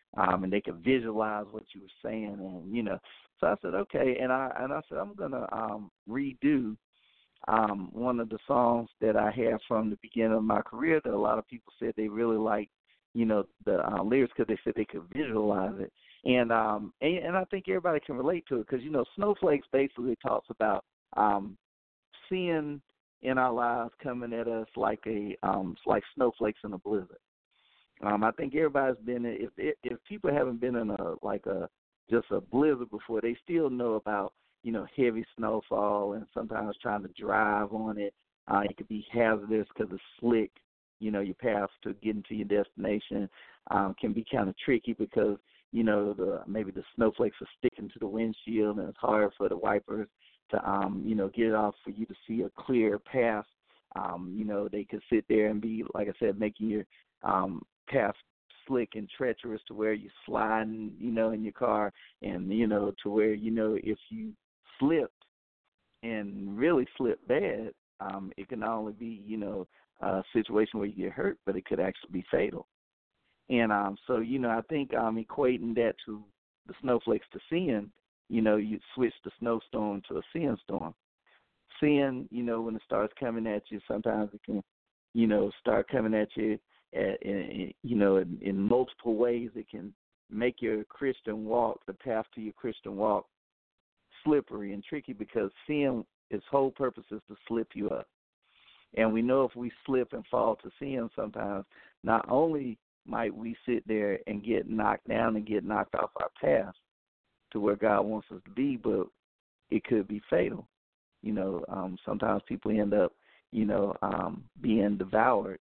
and they could visualize what you were saying, and So I said okay, and I said I'm gonna redo one of the songs that I had from the beginning of my career that a lot of people said they really liked, the lyrics because they said they could visualize it, and I think everybody can relate to it because Snowflakes basically talks about sin in our lives coming at us like like snowflakes in a blizzard. I think everybody's been if people haven't been in just a blizzard before, they still know about heavy snowfall and sometimes trying to drive on it. It could be hazardous because it's slick. Your path to getting to your destination can be kind of tricky because maybe the snowflakes are sticking to the windshield and it's hard for the wipers to get it off for you to see a clear path. They could sit there and be, like I said, making your path slick and treacherous to where you're sliding, in your car, and to where if you slipped and really slipped bad, it can not only be a situation where you get hurt, but it could actually be fatal. And so I think equating that to the snowflakes to sin, you switch the snowstorm to a sin storm. Sin, when it starts coming at you, sometimes it can, start coming at you in multiple ways. It can make your Christian walk, the path to your Christian walk, slippery and tricky because sin, its whole purpose is to slip you up. And we know if we slip and fall to sin sometimes, not only might we sit there and get knocked down and get knocked off our path to where God wants us to be, but it could be fatal. Sometimes people end up, being devoured,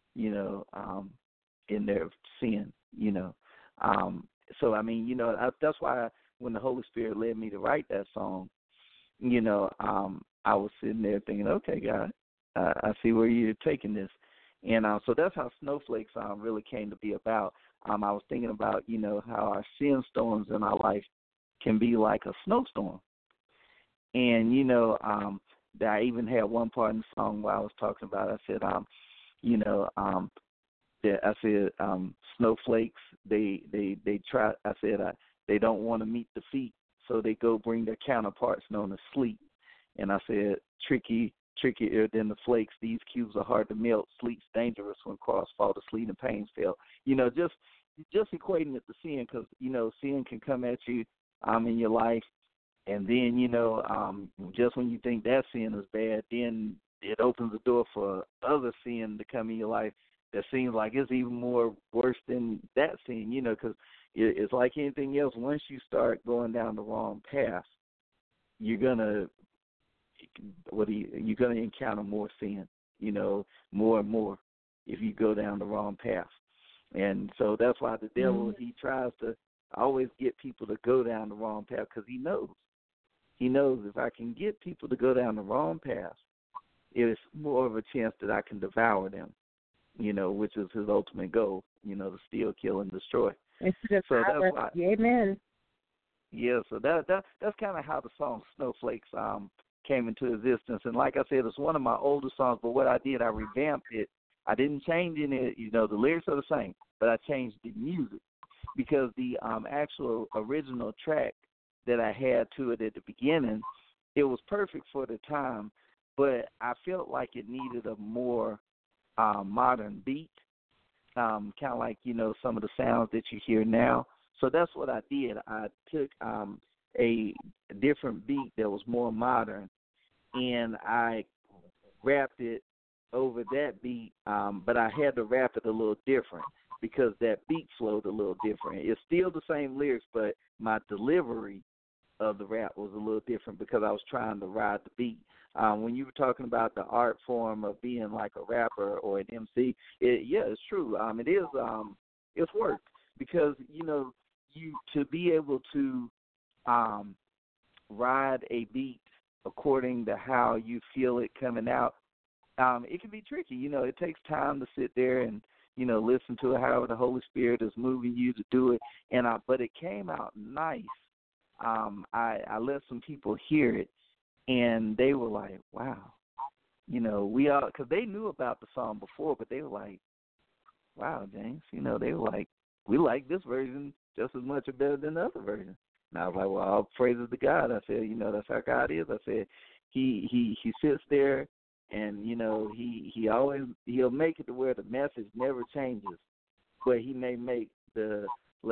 in their sin, So, that's why when the Holy Spirit led me to write that song, I was sitting there thinking, okay, God, I see where you're taking this. And so that's how Snowflakes really came to be about. I was thinking about, how our sin storms in our life can be like a snowstorm. And, that I even had one part in the song where I was talking about, I said, snowflakes, they try, I said, they don't want to meet defeat, so they go bring their counterparts known as sleet. And I said, trickier than the flakes, these cubes are hard to melt, sleet's dangerous when cross fall to sleet and pains fail. Just equating it to sin, because, sin can come at you in your life, and then, just when you think that sin is bad, then it opens the door for other sin to come in your life that seems like it's even more worse than that sin, because it's like anything else. Once you start going down the wrong path, you're gonna encounter more sin, more and more if you go down the wrong path. And so that's why the devil, he tries to always get people to go down the wrong path, because he knows if I can get people to go down the wrong path, it's more of a chance that I can devour them, which is his ultimate goal, to steal, kill, and destroy. So that's why, amen. Yeah, so that's kind of how the song Snowflakes came into existence. And like I said, it's one of my older songs, but what I did, I revamped it. I didn't change any, the lyrics are the same, but I changed the music, because the actual original track that I had to it at the beginning, it was perfect for the time, but I felt like it needed a more modern beat, kind of like, some of the sounds that you hear now. So that's what I did. I took a different beat that was more modern, and I rapped it over that beat, but I had to rap it a little different because that beat flowed a little different. It's still the same lyrics, but my delivery of the rap was a little different because I was trying to ride the beat. When you were talking about the art form of being like a rapper or an MC, it's true. It is. It's work, because you to be able to ride a beat according to how you feel it coming out, it can be tricky. It takes time to sit there and listen to it, however the Holy Spirit is moving you to do it. And but it came out nice. I let some people hear it, and they were like, wow. We all, because they knew about the song before, but they were like, wow, James. They were like, we like this version just as much or better than the other version. And I was like, well, all praises to God. I said, that's how God is. I said, he sits there and, he'll make it to where the message never changes, but he may make the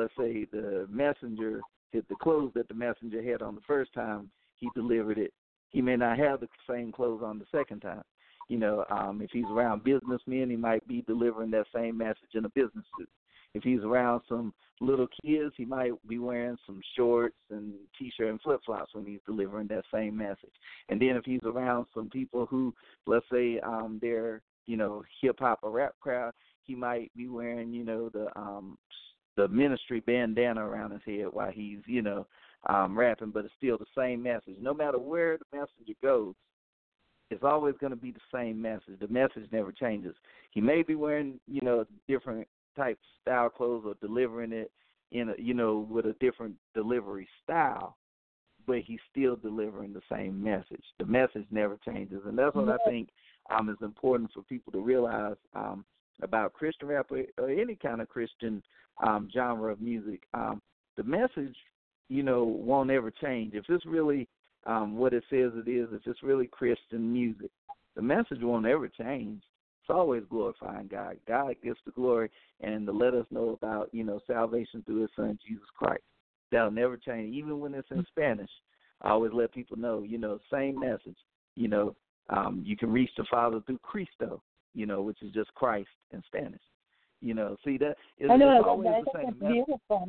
messenger, the clothes that the messenger had on the first time he delivered it, he may not have the same clothes on the second time. If he's around businessmen, he might be delivering that same message in a business suit. If he's around some little kids, he might be wearing some shorts and T-shirt and flip-flops when he's delivering that same message. And then if he's around some people who, let's say, they're, hip-hop or rap crowd, he might be wearing, the ministry bandana around his head while he's, rapping, but it's still the same message. No matter where the messenger goes, it's always going to be the same message. The message never changes. He may be wearing, different type style clothes or delivering it in a, with a different delivery style, but he's still delivering the same message. The message never changes, and that's what I think is important for people to realize about Christian rap or any kind of Christian genre of music. The message, won't ever change. If it's really what it says it is, if it's really Christian music, the message won't ever change. It's always glorifying God. God gets the glory, and to let us know about, salvation through his son, Jesus Christ. That'll never change. Even when it's in Spanish, I always let people know, same message. You can reach the Father through Cristo, which is just Christ in Spanish. See that? It's always the same message. Beautiful.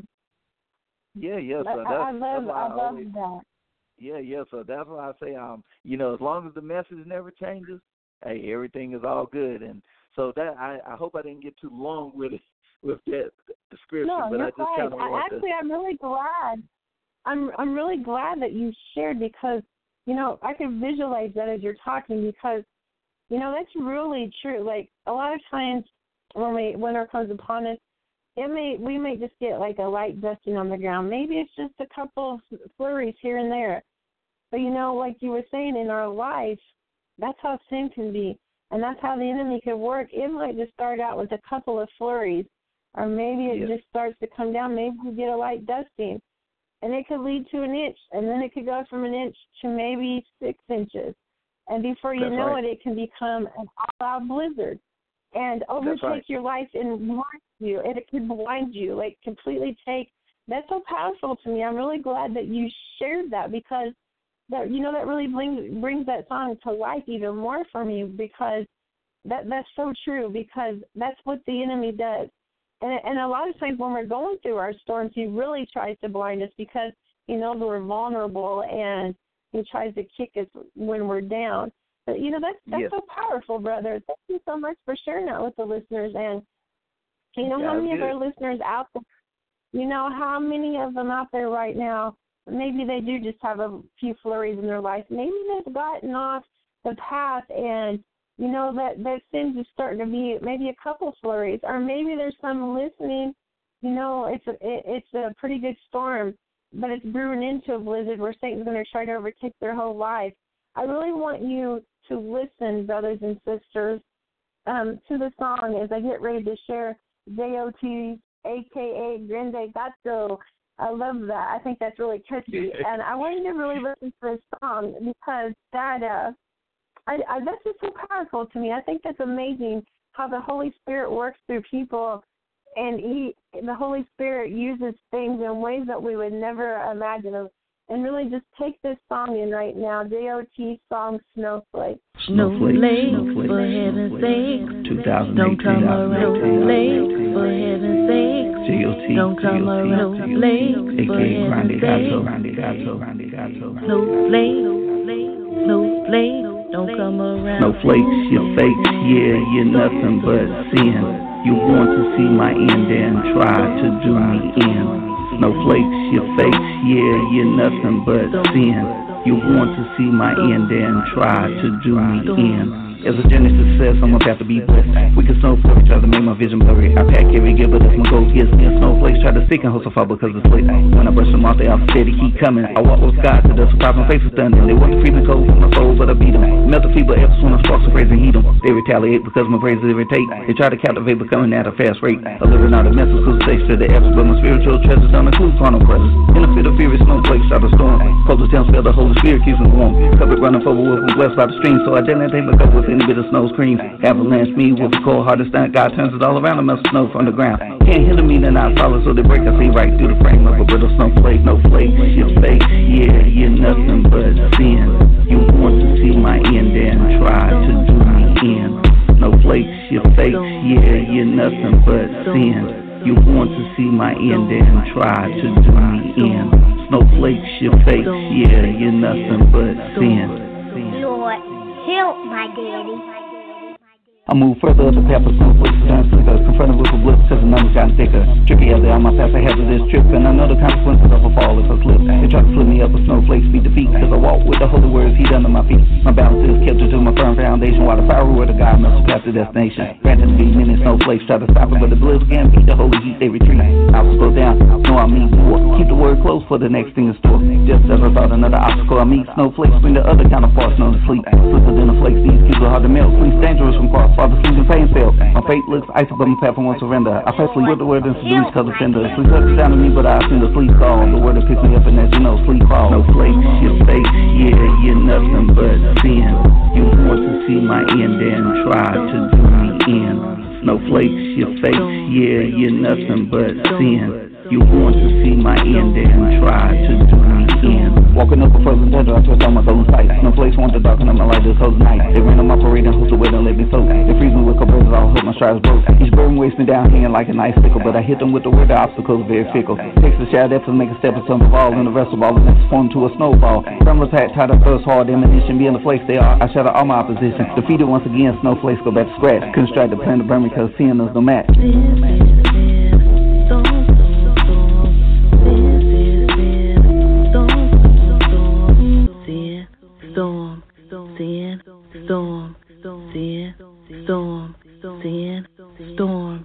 Yeah. So I love that. Yeah. So that's why I say, as long as the message never changes, hey, everything is all good. And so that I hope I didn't get too long with that description. No, but you're I just kind of actually, I'm really glad. I'm really glad that you shared because I can visualize that as you're talking because that's really true. Like a lot of times when winter comes upon us, we may just get like a light dusting on the ground. Maybe it's just a couple of flurries here and there. But like you were saying, in our life, that's how sin can be, and that's how the enemy can work. It might just start out with a couple of flurries, or maybe it just starts to come down. Maybe you get a light dusting, and it could lead to an inch, and then it could go from an inch to maybe 6 inches. And before you know it, it can become an all-out blizzard and overtake your life and blind you. And it can blind you, like completely take. That's so powerful to me. I'm really glad that you shared that because that that really brings that song to life even more for me because that's so true because that's what the enemy does. And a lot of times when we're going through our storms, he really tries to blind us because he knows we're vulnerable and he tries to kick us when we're down. But, that's so powerful, brother. Thank you so much for sharing that with the listeners. And how many of our listeners out there, how many of them out there right now, maybe they do just have a few flurries in their life. Maybe they've gotten off the path and, that sin is starting to be maybe a couple flurries. Or maybe there's some listening, it's a pretty good storm, but it's brewing into a blizzard where Satan's going to try to overtake their whole life. I really want you to listen, brothers and sisters, to the song as I get ready to share J.O.T., a.k.a. Grande Gato. I love that. I think that's really catchy. And I want you to really listen to this song because that's just so powerful to me. I think that's amazing how the Holy Spirit works through people and the Holy Spirit uses things in ways that we would never imagine. And really just take this song in right now, J.O.T. song Snowflake. Snowflake, for heaven's sake, 2018, don't come around late, for heaven's sake, J.O.T. don't come around late, for heaven's sake, Snowflake, snowflake, don't come around. Snowflakes, you're fakes, yeah, you're nothing but sin. You want to see my end and try to do me in. Snowflakes, you're fakes, yeah, you're nothing but sin. You want to see my end and try to do me in. As a journey success, I'm about to be blessed. We can snowflake each other, make my my vision blurry. I pack every gear, but if my goal gets me a snowflakes, try to seek and hustle far because it's late. When I brush them off, they all steady keep coming. I walk with God to the surprise, my face is stunning. They want to free the cold from my soul, but I beat them. Melt the feeble efforts when I spark some praise and heat them. They retaliate because my praise irritate. They try to captivate, but coming at a fast rate. Delivering all the messages cause they to the efforts, but my spiritual treasures on the clues, quantum presses. In a fit of furious snowflakes, out of storm. Cold as down, spell the Holy Spirit keeps me warm. Cup it running forward with from west by the stream, so I didn't take my cup with any bit of snow screams. Avalanche me with a cold heart of stunt. God turns it all around and melts snow from the ground. Can't hinder me, then I follow, so they break. I see right through the frame of a brittle snowflake. No flake, you're fake. Yeah, you're nothing but sin. You want to see my end and try to do me in. No flakes, you're fake. Yeah, you're nothing but sin. You want to see my end and try to do me in. Snowflakes, your face, yeah, you're nothing but sin. Lord, help my daddy. I move further up the path of snowflakes, turn slicker, confronted with a blitz because the numbers gotten thicker. Tricky out there on my path ahead of this trip, and I know the consequences of a fall if I slip. They try to slip me up with snowflakes, beat defeat, because I walk with the holy words heat under my feet. My balance is kept to my firm foundation, while the power of the God melts past the destination. Granted to be many snowflakes try to stop it, but the bliss again beat the holy heat, they retreat. Obstacles go down, know I mean war. Keep the word close for the next thing in store. Just as I thought another obstacle I meet, snowflakes bring the other counterparts known to sleep. Slicker than the flakes, these keep it hard to melt. Sleep's dangerous from cross. Father sleep and pain felt. My fate looks icy, but my path I won't surrender. I fastly with the word and seduce cause offender. Sleep touches down to me, but I assume the sleep call. The word that picks me up and as you know, sleep fall. No flakes, your face, yeah, you're nothing but sin. You want to see my end and try to do me in. Snowflakes, your face, yeah, you're nothing but sin. You want to see my end and try to do me in. Walking up a frozen desert, I twist on my golden sight. Snowflakes want to darken up my light this whole night. They ran on my parade and hosted with and let me soak. They freeze me with cold birds, I'll hope my strides broke. Each burden weighs me down here like an icicle, but I hit them with the word, the obstacles very fickle. Takes a shadow to make a step of something fall, and the rest of all the next form to a snowball. Tremblers hat tied up first hard, ammunition being the flakes they are. I shatter all my opposition. Defeated once again, snowflakes go back to scratch. Couldn't strike the plan to burn me cause seeing us no match. Storm, sin, storm, sin, storm, sin, storm.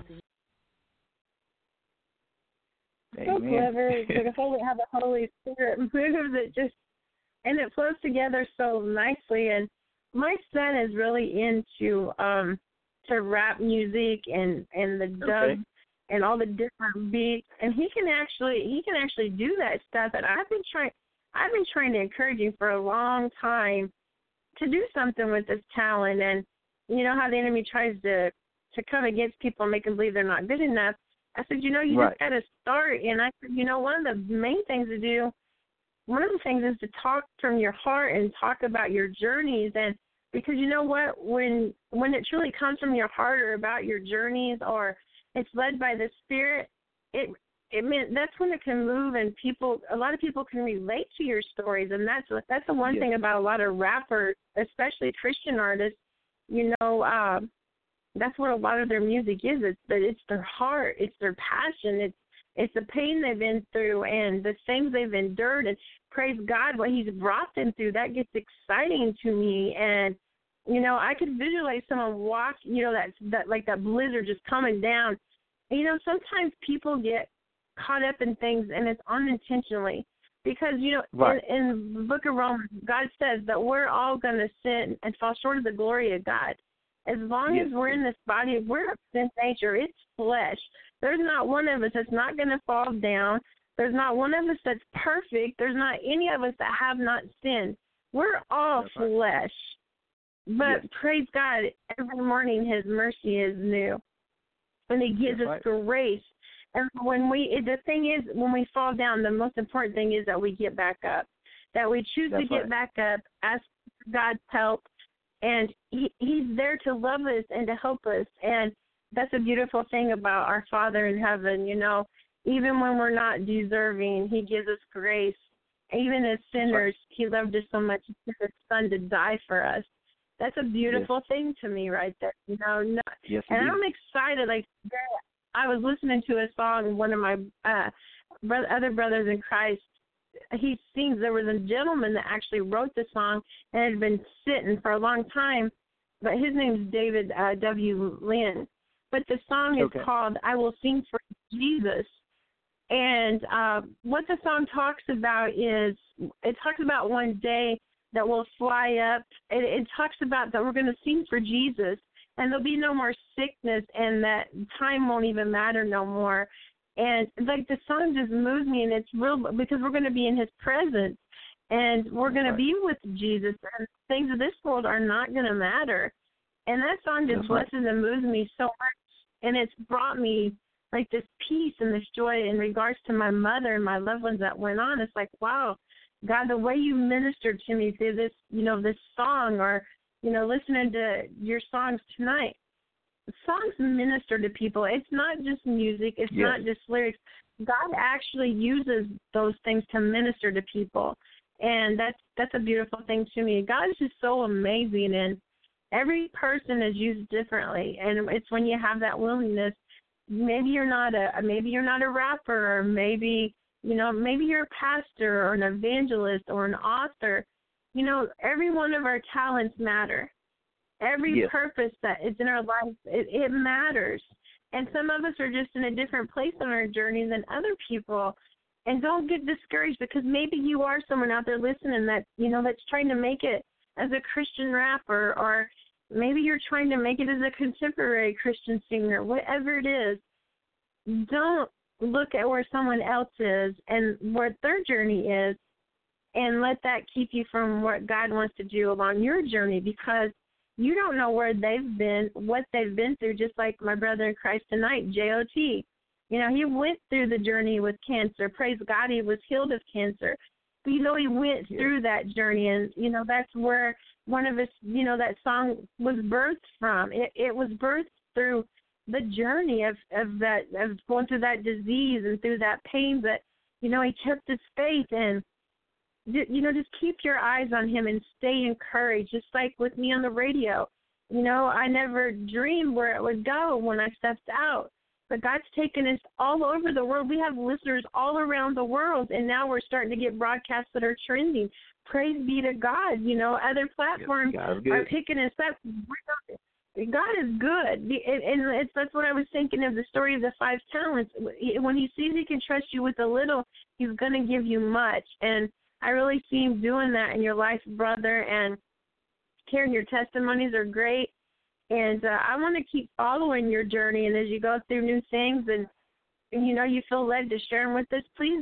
So clever how the Holy Spirit moves it just, and it flows together so nicely. And my son is really into to rap music and the dub and all the different beats, and he can actually do that stuff. And I've been trying to encourage him for a long time to do something with this talent. And you know how the enemy tries to come against people and make them believe they're not good enough. I said, you just got to start. And I said, one of the main things to do, one of the things is to talk from your heart and talk about your journeys. And because you know what, when it truly comes from your heart or about your journeys, or it's led by the Spirit, it means that's when it can move, and a lot of people can relate to your stories. And that's the one thing about a lot of rappers, especially Christian artists. That's what a lot of their music is. It's their heart, it's their passion, it's the pain they've been through and the things they've endured. And praise God, what He's brought them through. That gets exciting to me. And I could visualize someone walk. That like that blizzard just coming down. Sometimes people get caught up in things, and it's unintentionally, because in the book of Romans, God says that we're all going to sin and fall short of the glory of God. As long as we're in this body, we're of sin nature. It's flesh. There's not one of us that's not going to fall down. There's not one of us that's perfect. There's not any of us that have not sinned. We're all flesh. But praise God, every morning His mercy is new, and He gives us grace. And when the thing is, when we fall down, the most important thing is that we get back up, that we choose to get back up, ask God's help, and He's there to love us and to help us. And that's a beautiful thing about our Father in heaven. Even when we're not deserving, He gives us grace. Even as sinners, He loved us so much, He sent His Son to die for us. That's a beautiful thing to me right there. And I'm excited. Like, I was listening to a song, one of my other brothers in Christ, he sings. There was a gentleman that actually wrote the song and had been sitting for a long time, but his name is David W. Lynn. but the song is called "I Will Sing for Jesus." And what the song talks about is, it talks about one day that we'll fly up. It talks about that we're going to sing for Jesus, and there'll be no more sickness, and that time won't even matter no more. And like the song just moves me, and it's real because we're going to be in His presence, and we're going to be with Jesus, and things of this world are not going to matter. And that song just blesses and moves me so much, and it's brought me like this peace and this joy in regards to my mother and my loved ones that went on. It's like, wow, God, the way you ministered to me through this, this song, or, listening to your songs tonight. Songs minister to people. It's not just music. It's not just lyrics. God actually uses those things to minister to people. And that's a beautiful thing to me. God is just so amazing, and every person is used differently. And it's when you have that willingness. Maybe you're not a rapper, or maybe you're a pastor or an evangelist or an author. Every one of our talents matter. Every purpose that is in our life, it matters. And some of us are just in a different place on our journey than other people. And don't get discouraged, because maybe you are someone out there listening that, that's trying to make it as a Christian rapper, or maybe you're trying to make it as a contemporary Christian singer. Whatever it is, don't look at where someone else is and what their journey is, and let that keep you from what God wants to do along your journey, because you don't know where they've been, what they've been through, just like my brother in Christ tonight, J.O.T. He went through the journey with cancer. Praise God, he was healed of cancer. But, he went through that journey, and, that's where one of his, that song was birthed from. It was birthed through the journey of going through that disease and through that pain, but, he kept his faith, and, just keep your eyes on him and stay encouraged, just like with me on the radio. I never dreamed where it would go when I stepped out. But God's taken us all over the world. We have listeners all around the world, and now we're starting to get broadcasts that are trending. Praise be to God. Other platforms are picking us up. God is good. And that's what I was thinking of the story of the 5 talents. When he sees he can trust you with a little, he's going to give you much. And I really see him doing that in your life, brother. And Karen, your testimonies are great. And I want to keep following your journey. And as you go through new things and you feel led to share them with us, please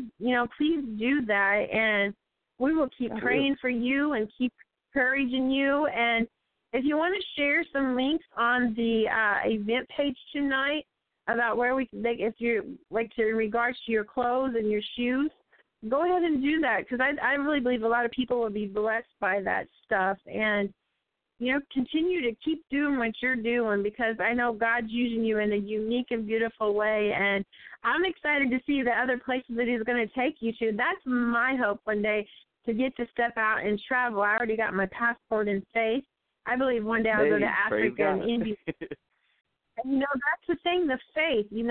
do that. And we will keep praying for you and keep encouraging you. And if you want to share some links on the event page tonight about where if you like to in regards to your clothes and your shoes, go ahead and do that, because I really believe a lot of people will be blessed by that stuff. And continue to keep doing what you're doing, because I know God's using you in a unique and beautiful way, and I'm excited to see the other places that he's going to take you to. That's my hope one day, to get to step out and travel. I already got my passport in faith. I believe one day I'll go to Africa and India. And, that's the thing, the faith, you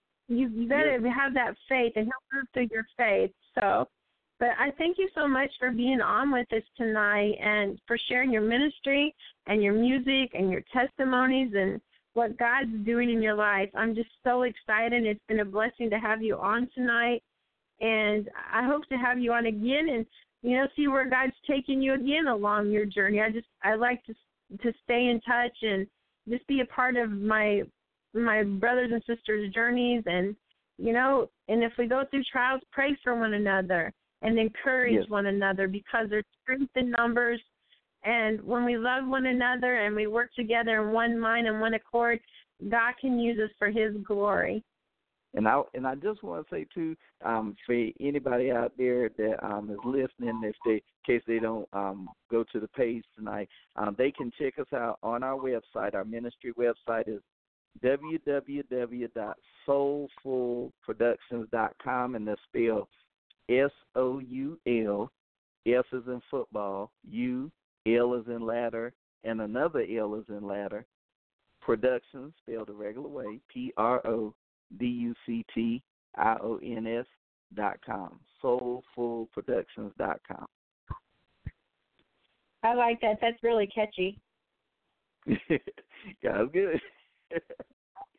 got to have that faith, and he'll move through your faith. So, but I thank you so much for being on with us tonight, and for sharing your ministry and your music and your testimonies and what God's doing in your life. I'm just so excited. It's been a blessing to have you on tonight, and I hope to have you on again and, see where God's taking you again along your journey. I like to stay in touch and just be a part of my brothers and sisters' journeys, and, and if we go through trials, pray for one another and encourage one another, because there's strength in numbers. And when we love one another and we work together in one mind and one accord, God can use us for his glory. And I just want to say, too, for anybody out there that is listening, in case they don't go to the page tonight, they can check us out on our website. Our ministry website is www.soulfulproductions.com, and that's spelled SOUL, S is in football, U, L is in ladder, and another L is in ladder. Productions, spelled the regular way, PRODUCTIONS.com, soulfulproductions.com. I like that. That's really catchy. That's good.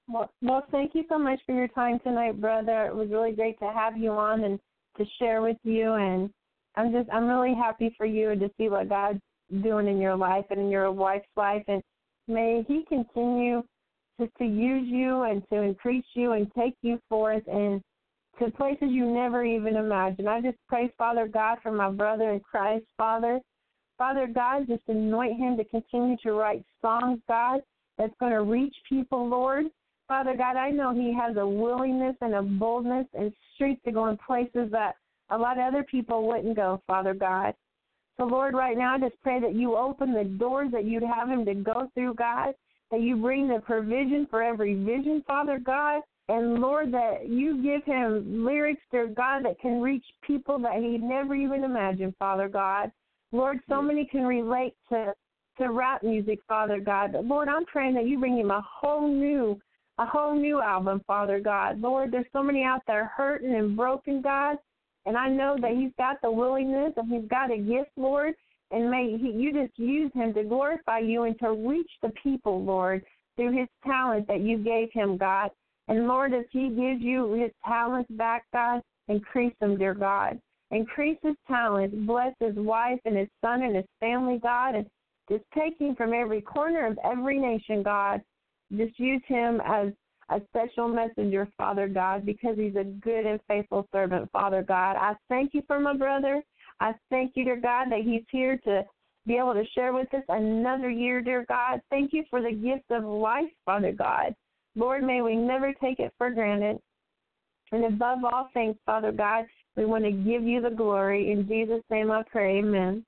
Well, thank you so much for your time tonight, brother. It was really great to have you on and to share with you. And I'm really happy for you and to see what God's doing in your life and in your wife's life. And may He continue to use you and to increase you and take you forth and to places you never even imagined. I just pray, Father God, for my brother in Christ, Father. Father God, just anoint him to continue to write songs, God, that's going to reach people, Lord. Father God, I know he has a willingness and a boldness and strength to go in places that a lot of other people wouldn't go, Father God. So, Lord, right now I just pray that you open the doors that you'd have him to go through, God, that you bring the provision for every vision, Father God, and, Lord, that you give him lyrics, dear God, that can reach people that he'd never even imagined, Father God. Lord, so many can relate to rap music, Father God. But, Lord, I'm praying that you bring him a whole new album, Father God. Lord, there's so many out there hurting and broken, God, and I know that he's got the willingness and he's got a gift, Lord, and may you just use him to glorify you and to reach the people, Lord, through his talent that you gave him, God. And, Lord, as he gives you his talents back, God, increase them, dear God. Increase his talents. Bless his wife and his son and his family, God, and just take him from every corner of every nation, God. Just use him as a special messenger, Father God, because he's a good and faithful servant, Father God. I thank you for my brother. I thank you, dear God, that he's here to be able to share with us another year, dear God. Thank you for the gift of life, Father God. Lord, may we never take it for granted. And above all things, Father God, we want to give you the glory. In Jesus' name I pray, amen.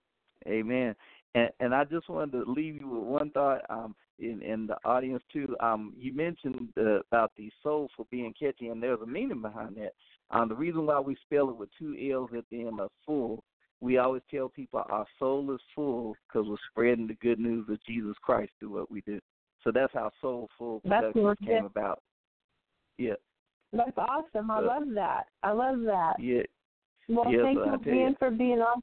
Amen. And I just wanted to leave you with one thought in the audience, too. You mentioned about the soulful being catchy, and there's a meaning behind that. The reason why we spell it with 2 L's at the end of full, we always tell people our soul is full because we're spreading the good news of Jesus Christ through what we do. So that's how Soulful Productions came about. Yeah. That's awesome. I love that. Yeah. Well, thank you again for being on.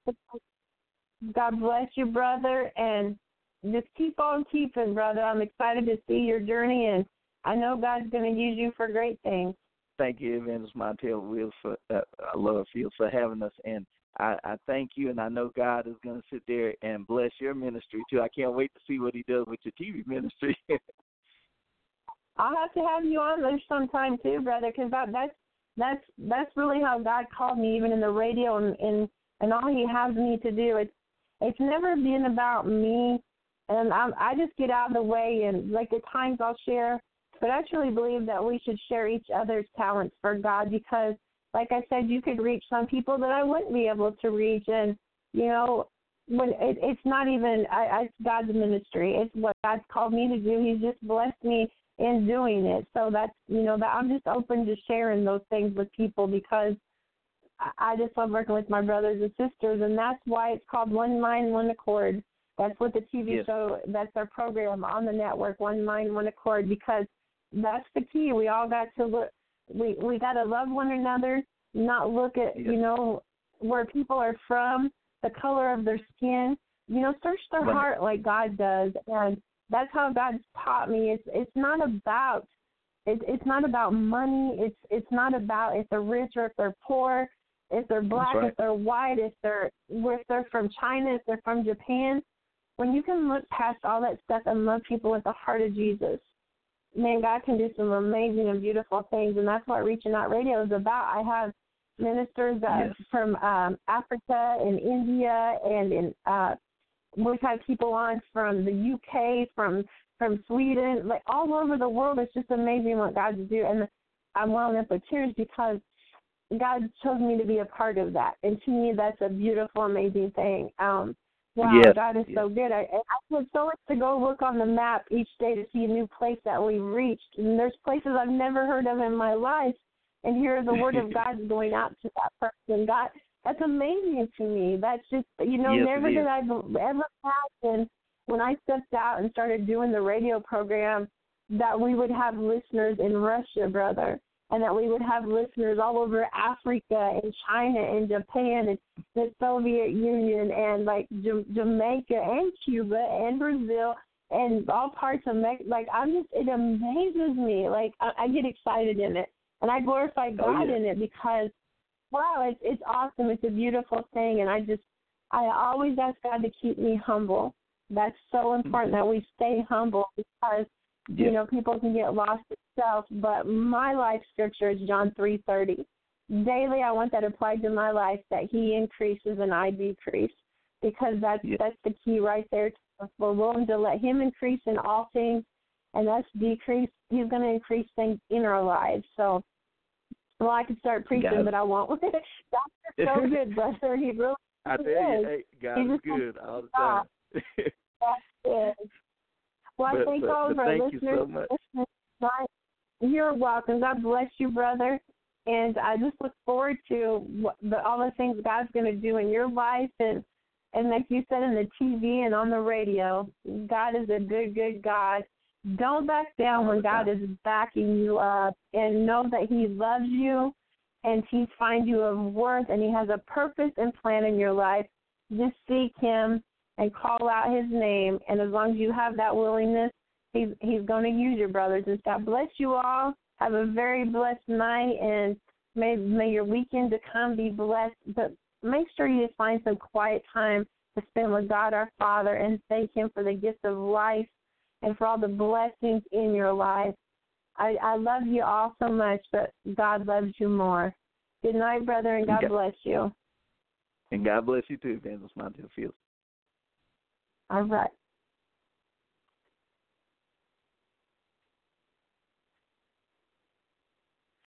God bless you, brother, and just keep on keeping, brother. I'm excited to see your journey, and I know God's going to use you for great things. Thank you, Evangelist Montel Wills, for I love you for having us, and I thank you, and I know God is going to sit there and bless your ministry, too. I can't wait to see what he does with your TV ministry. I'll have to have you on there sometime, too, brother, because that's really how God called me, even in the radio and all he has me to do. It's never been about me, and I just get out of the way, and, like, at times I'll share, but I truly believe that we should share each other's talents for God because, like I said, you could reach some people that I wouldn't be able to reach. And, you know, when it's not even it's God's ministry. It's what God's called me to do. He's just blessed me in doing it. So that's, you know, that I'm just open to sharing those things with people because I just love working with my brothers and sisters. And that's why it's called One Mind, One Accord. That's what the TV show, that's our program on the network, One Mind, One Accord, because that's the key. We all got to look. We got to love one another, not look at, you know, where people are from, the color of their skin. You know, search their heart like God does. And that's how God's taught me. It's not about money. It's not about if they're rich or if they're poor, if they're black, if they're white, if they're from China, if they're from Japan. When you can look past all that stuff and love people with the heart of Jesus, man, God can do some amazing and beautiful things, and that's what Reaching Out Radio is about. I have ministers from Africa and India, and we've had people on from the UK, from Sweden, like all over the world. It's just amazing what God does do, and I'm welling up with tears because God chose me to be a part of that, and to me, that's a beautiful, amazing thing. Wow, God is so good. I would so like to go look on the map each day to see a new place that we reached. And there's places I've never heard of in my life. And here the word of God is going out to that person. God, that's amazing to me. That's just, you know, never did I ever imagine when I stepped out and started doing the radio program that we would have listeners in Russia, brother. And that we would have listeners all over Africa and China and Japan and the Soviet Union and like Jamaica and Cuba and Brazil and all parts of like it amazes me. Like I get excited in it, and I glorify God in it because wow, it's awesome. It's a beautiful thing, and I always ask God to keep me humble. That's so important that we stay humble because you know people can get lost in self. But my life scripture is John 3:30. Daily, I want that applied to my life, that He increases and I decrease, because that's the key right there. We're willing to let Him increase in all things, and us decrease. He's going to increase things in our lives. So, well, I could start preaching, but I won't. That's so good, brother. He really I tell you, hey, God is good all the time. That's good. Well, I thank all of our listeners. You so much. You're welcome. God bless you, brother. And I just look forward to all the things God's going to do in your life. And like you said, in the TV and on the radio, God is a good, good God. Don't back down when God is backing you up. And know that He loves you and He finds you of worth and He has a purpose and plan in your life. Just seek Him and call out His name. And as long as you have that willingness, He's going to use your brothers. And God bless you all. Have a very blessed night, and may your weekend to come be blessed. But make sure you find some quiet time to spend with God our Father and thank Him for the gift of life and for all the blessings in your life. I love you all so much, but God loves you more. Good night, brother, and God bless you. And God bless you too, Evangelist Montel Fields. All right.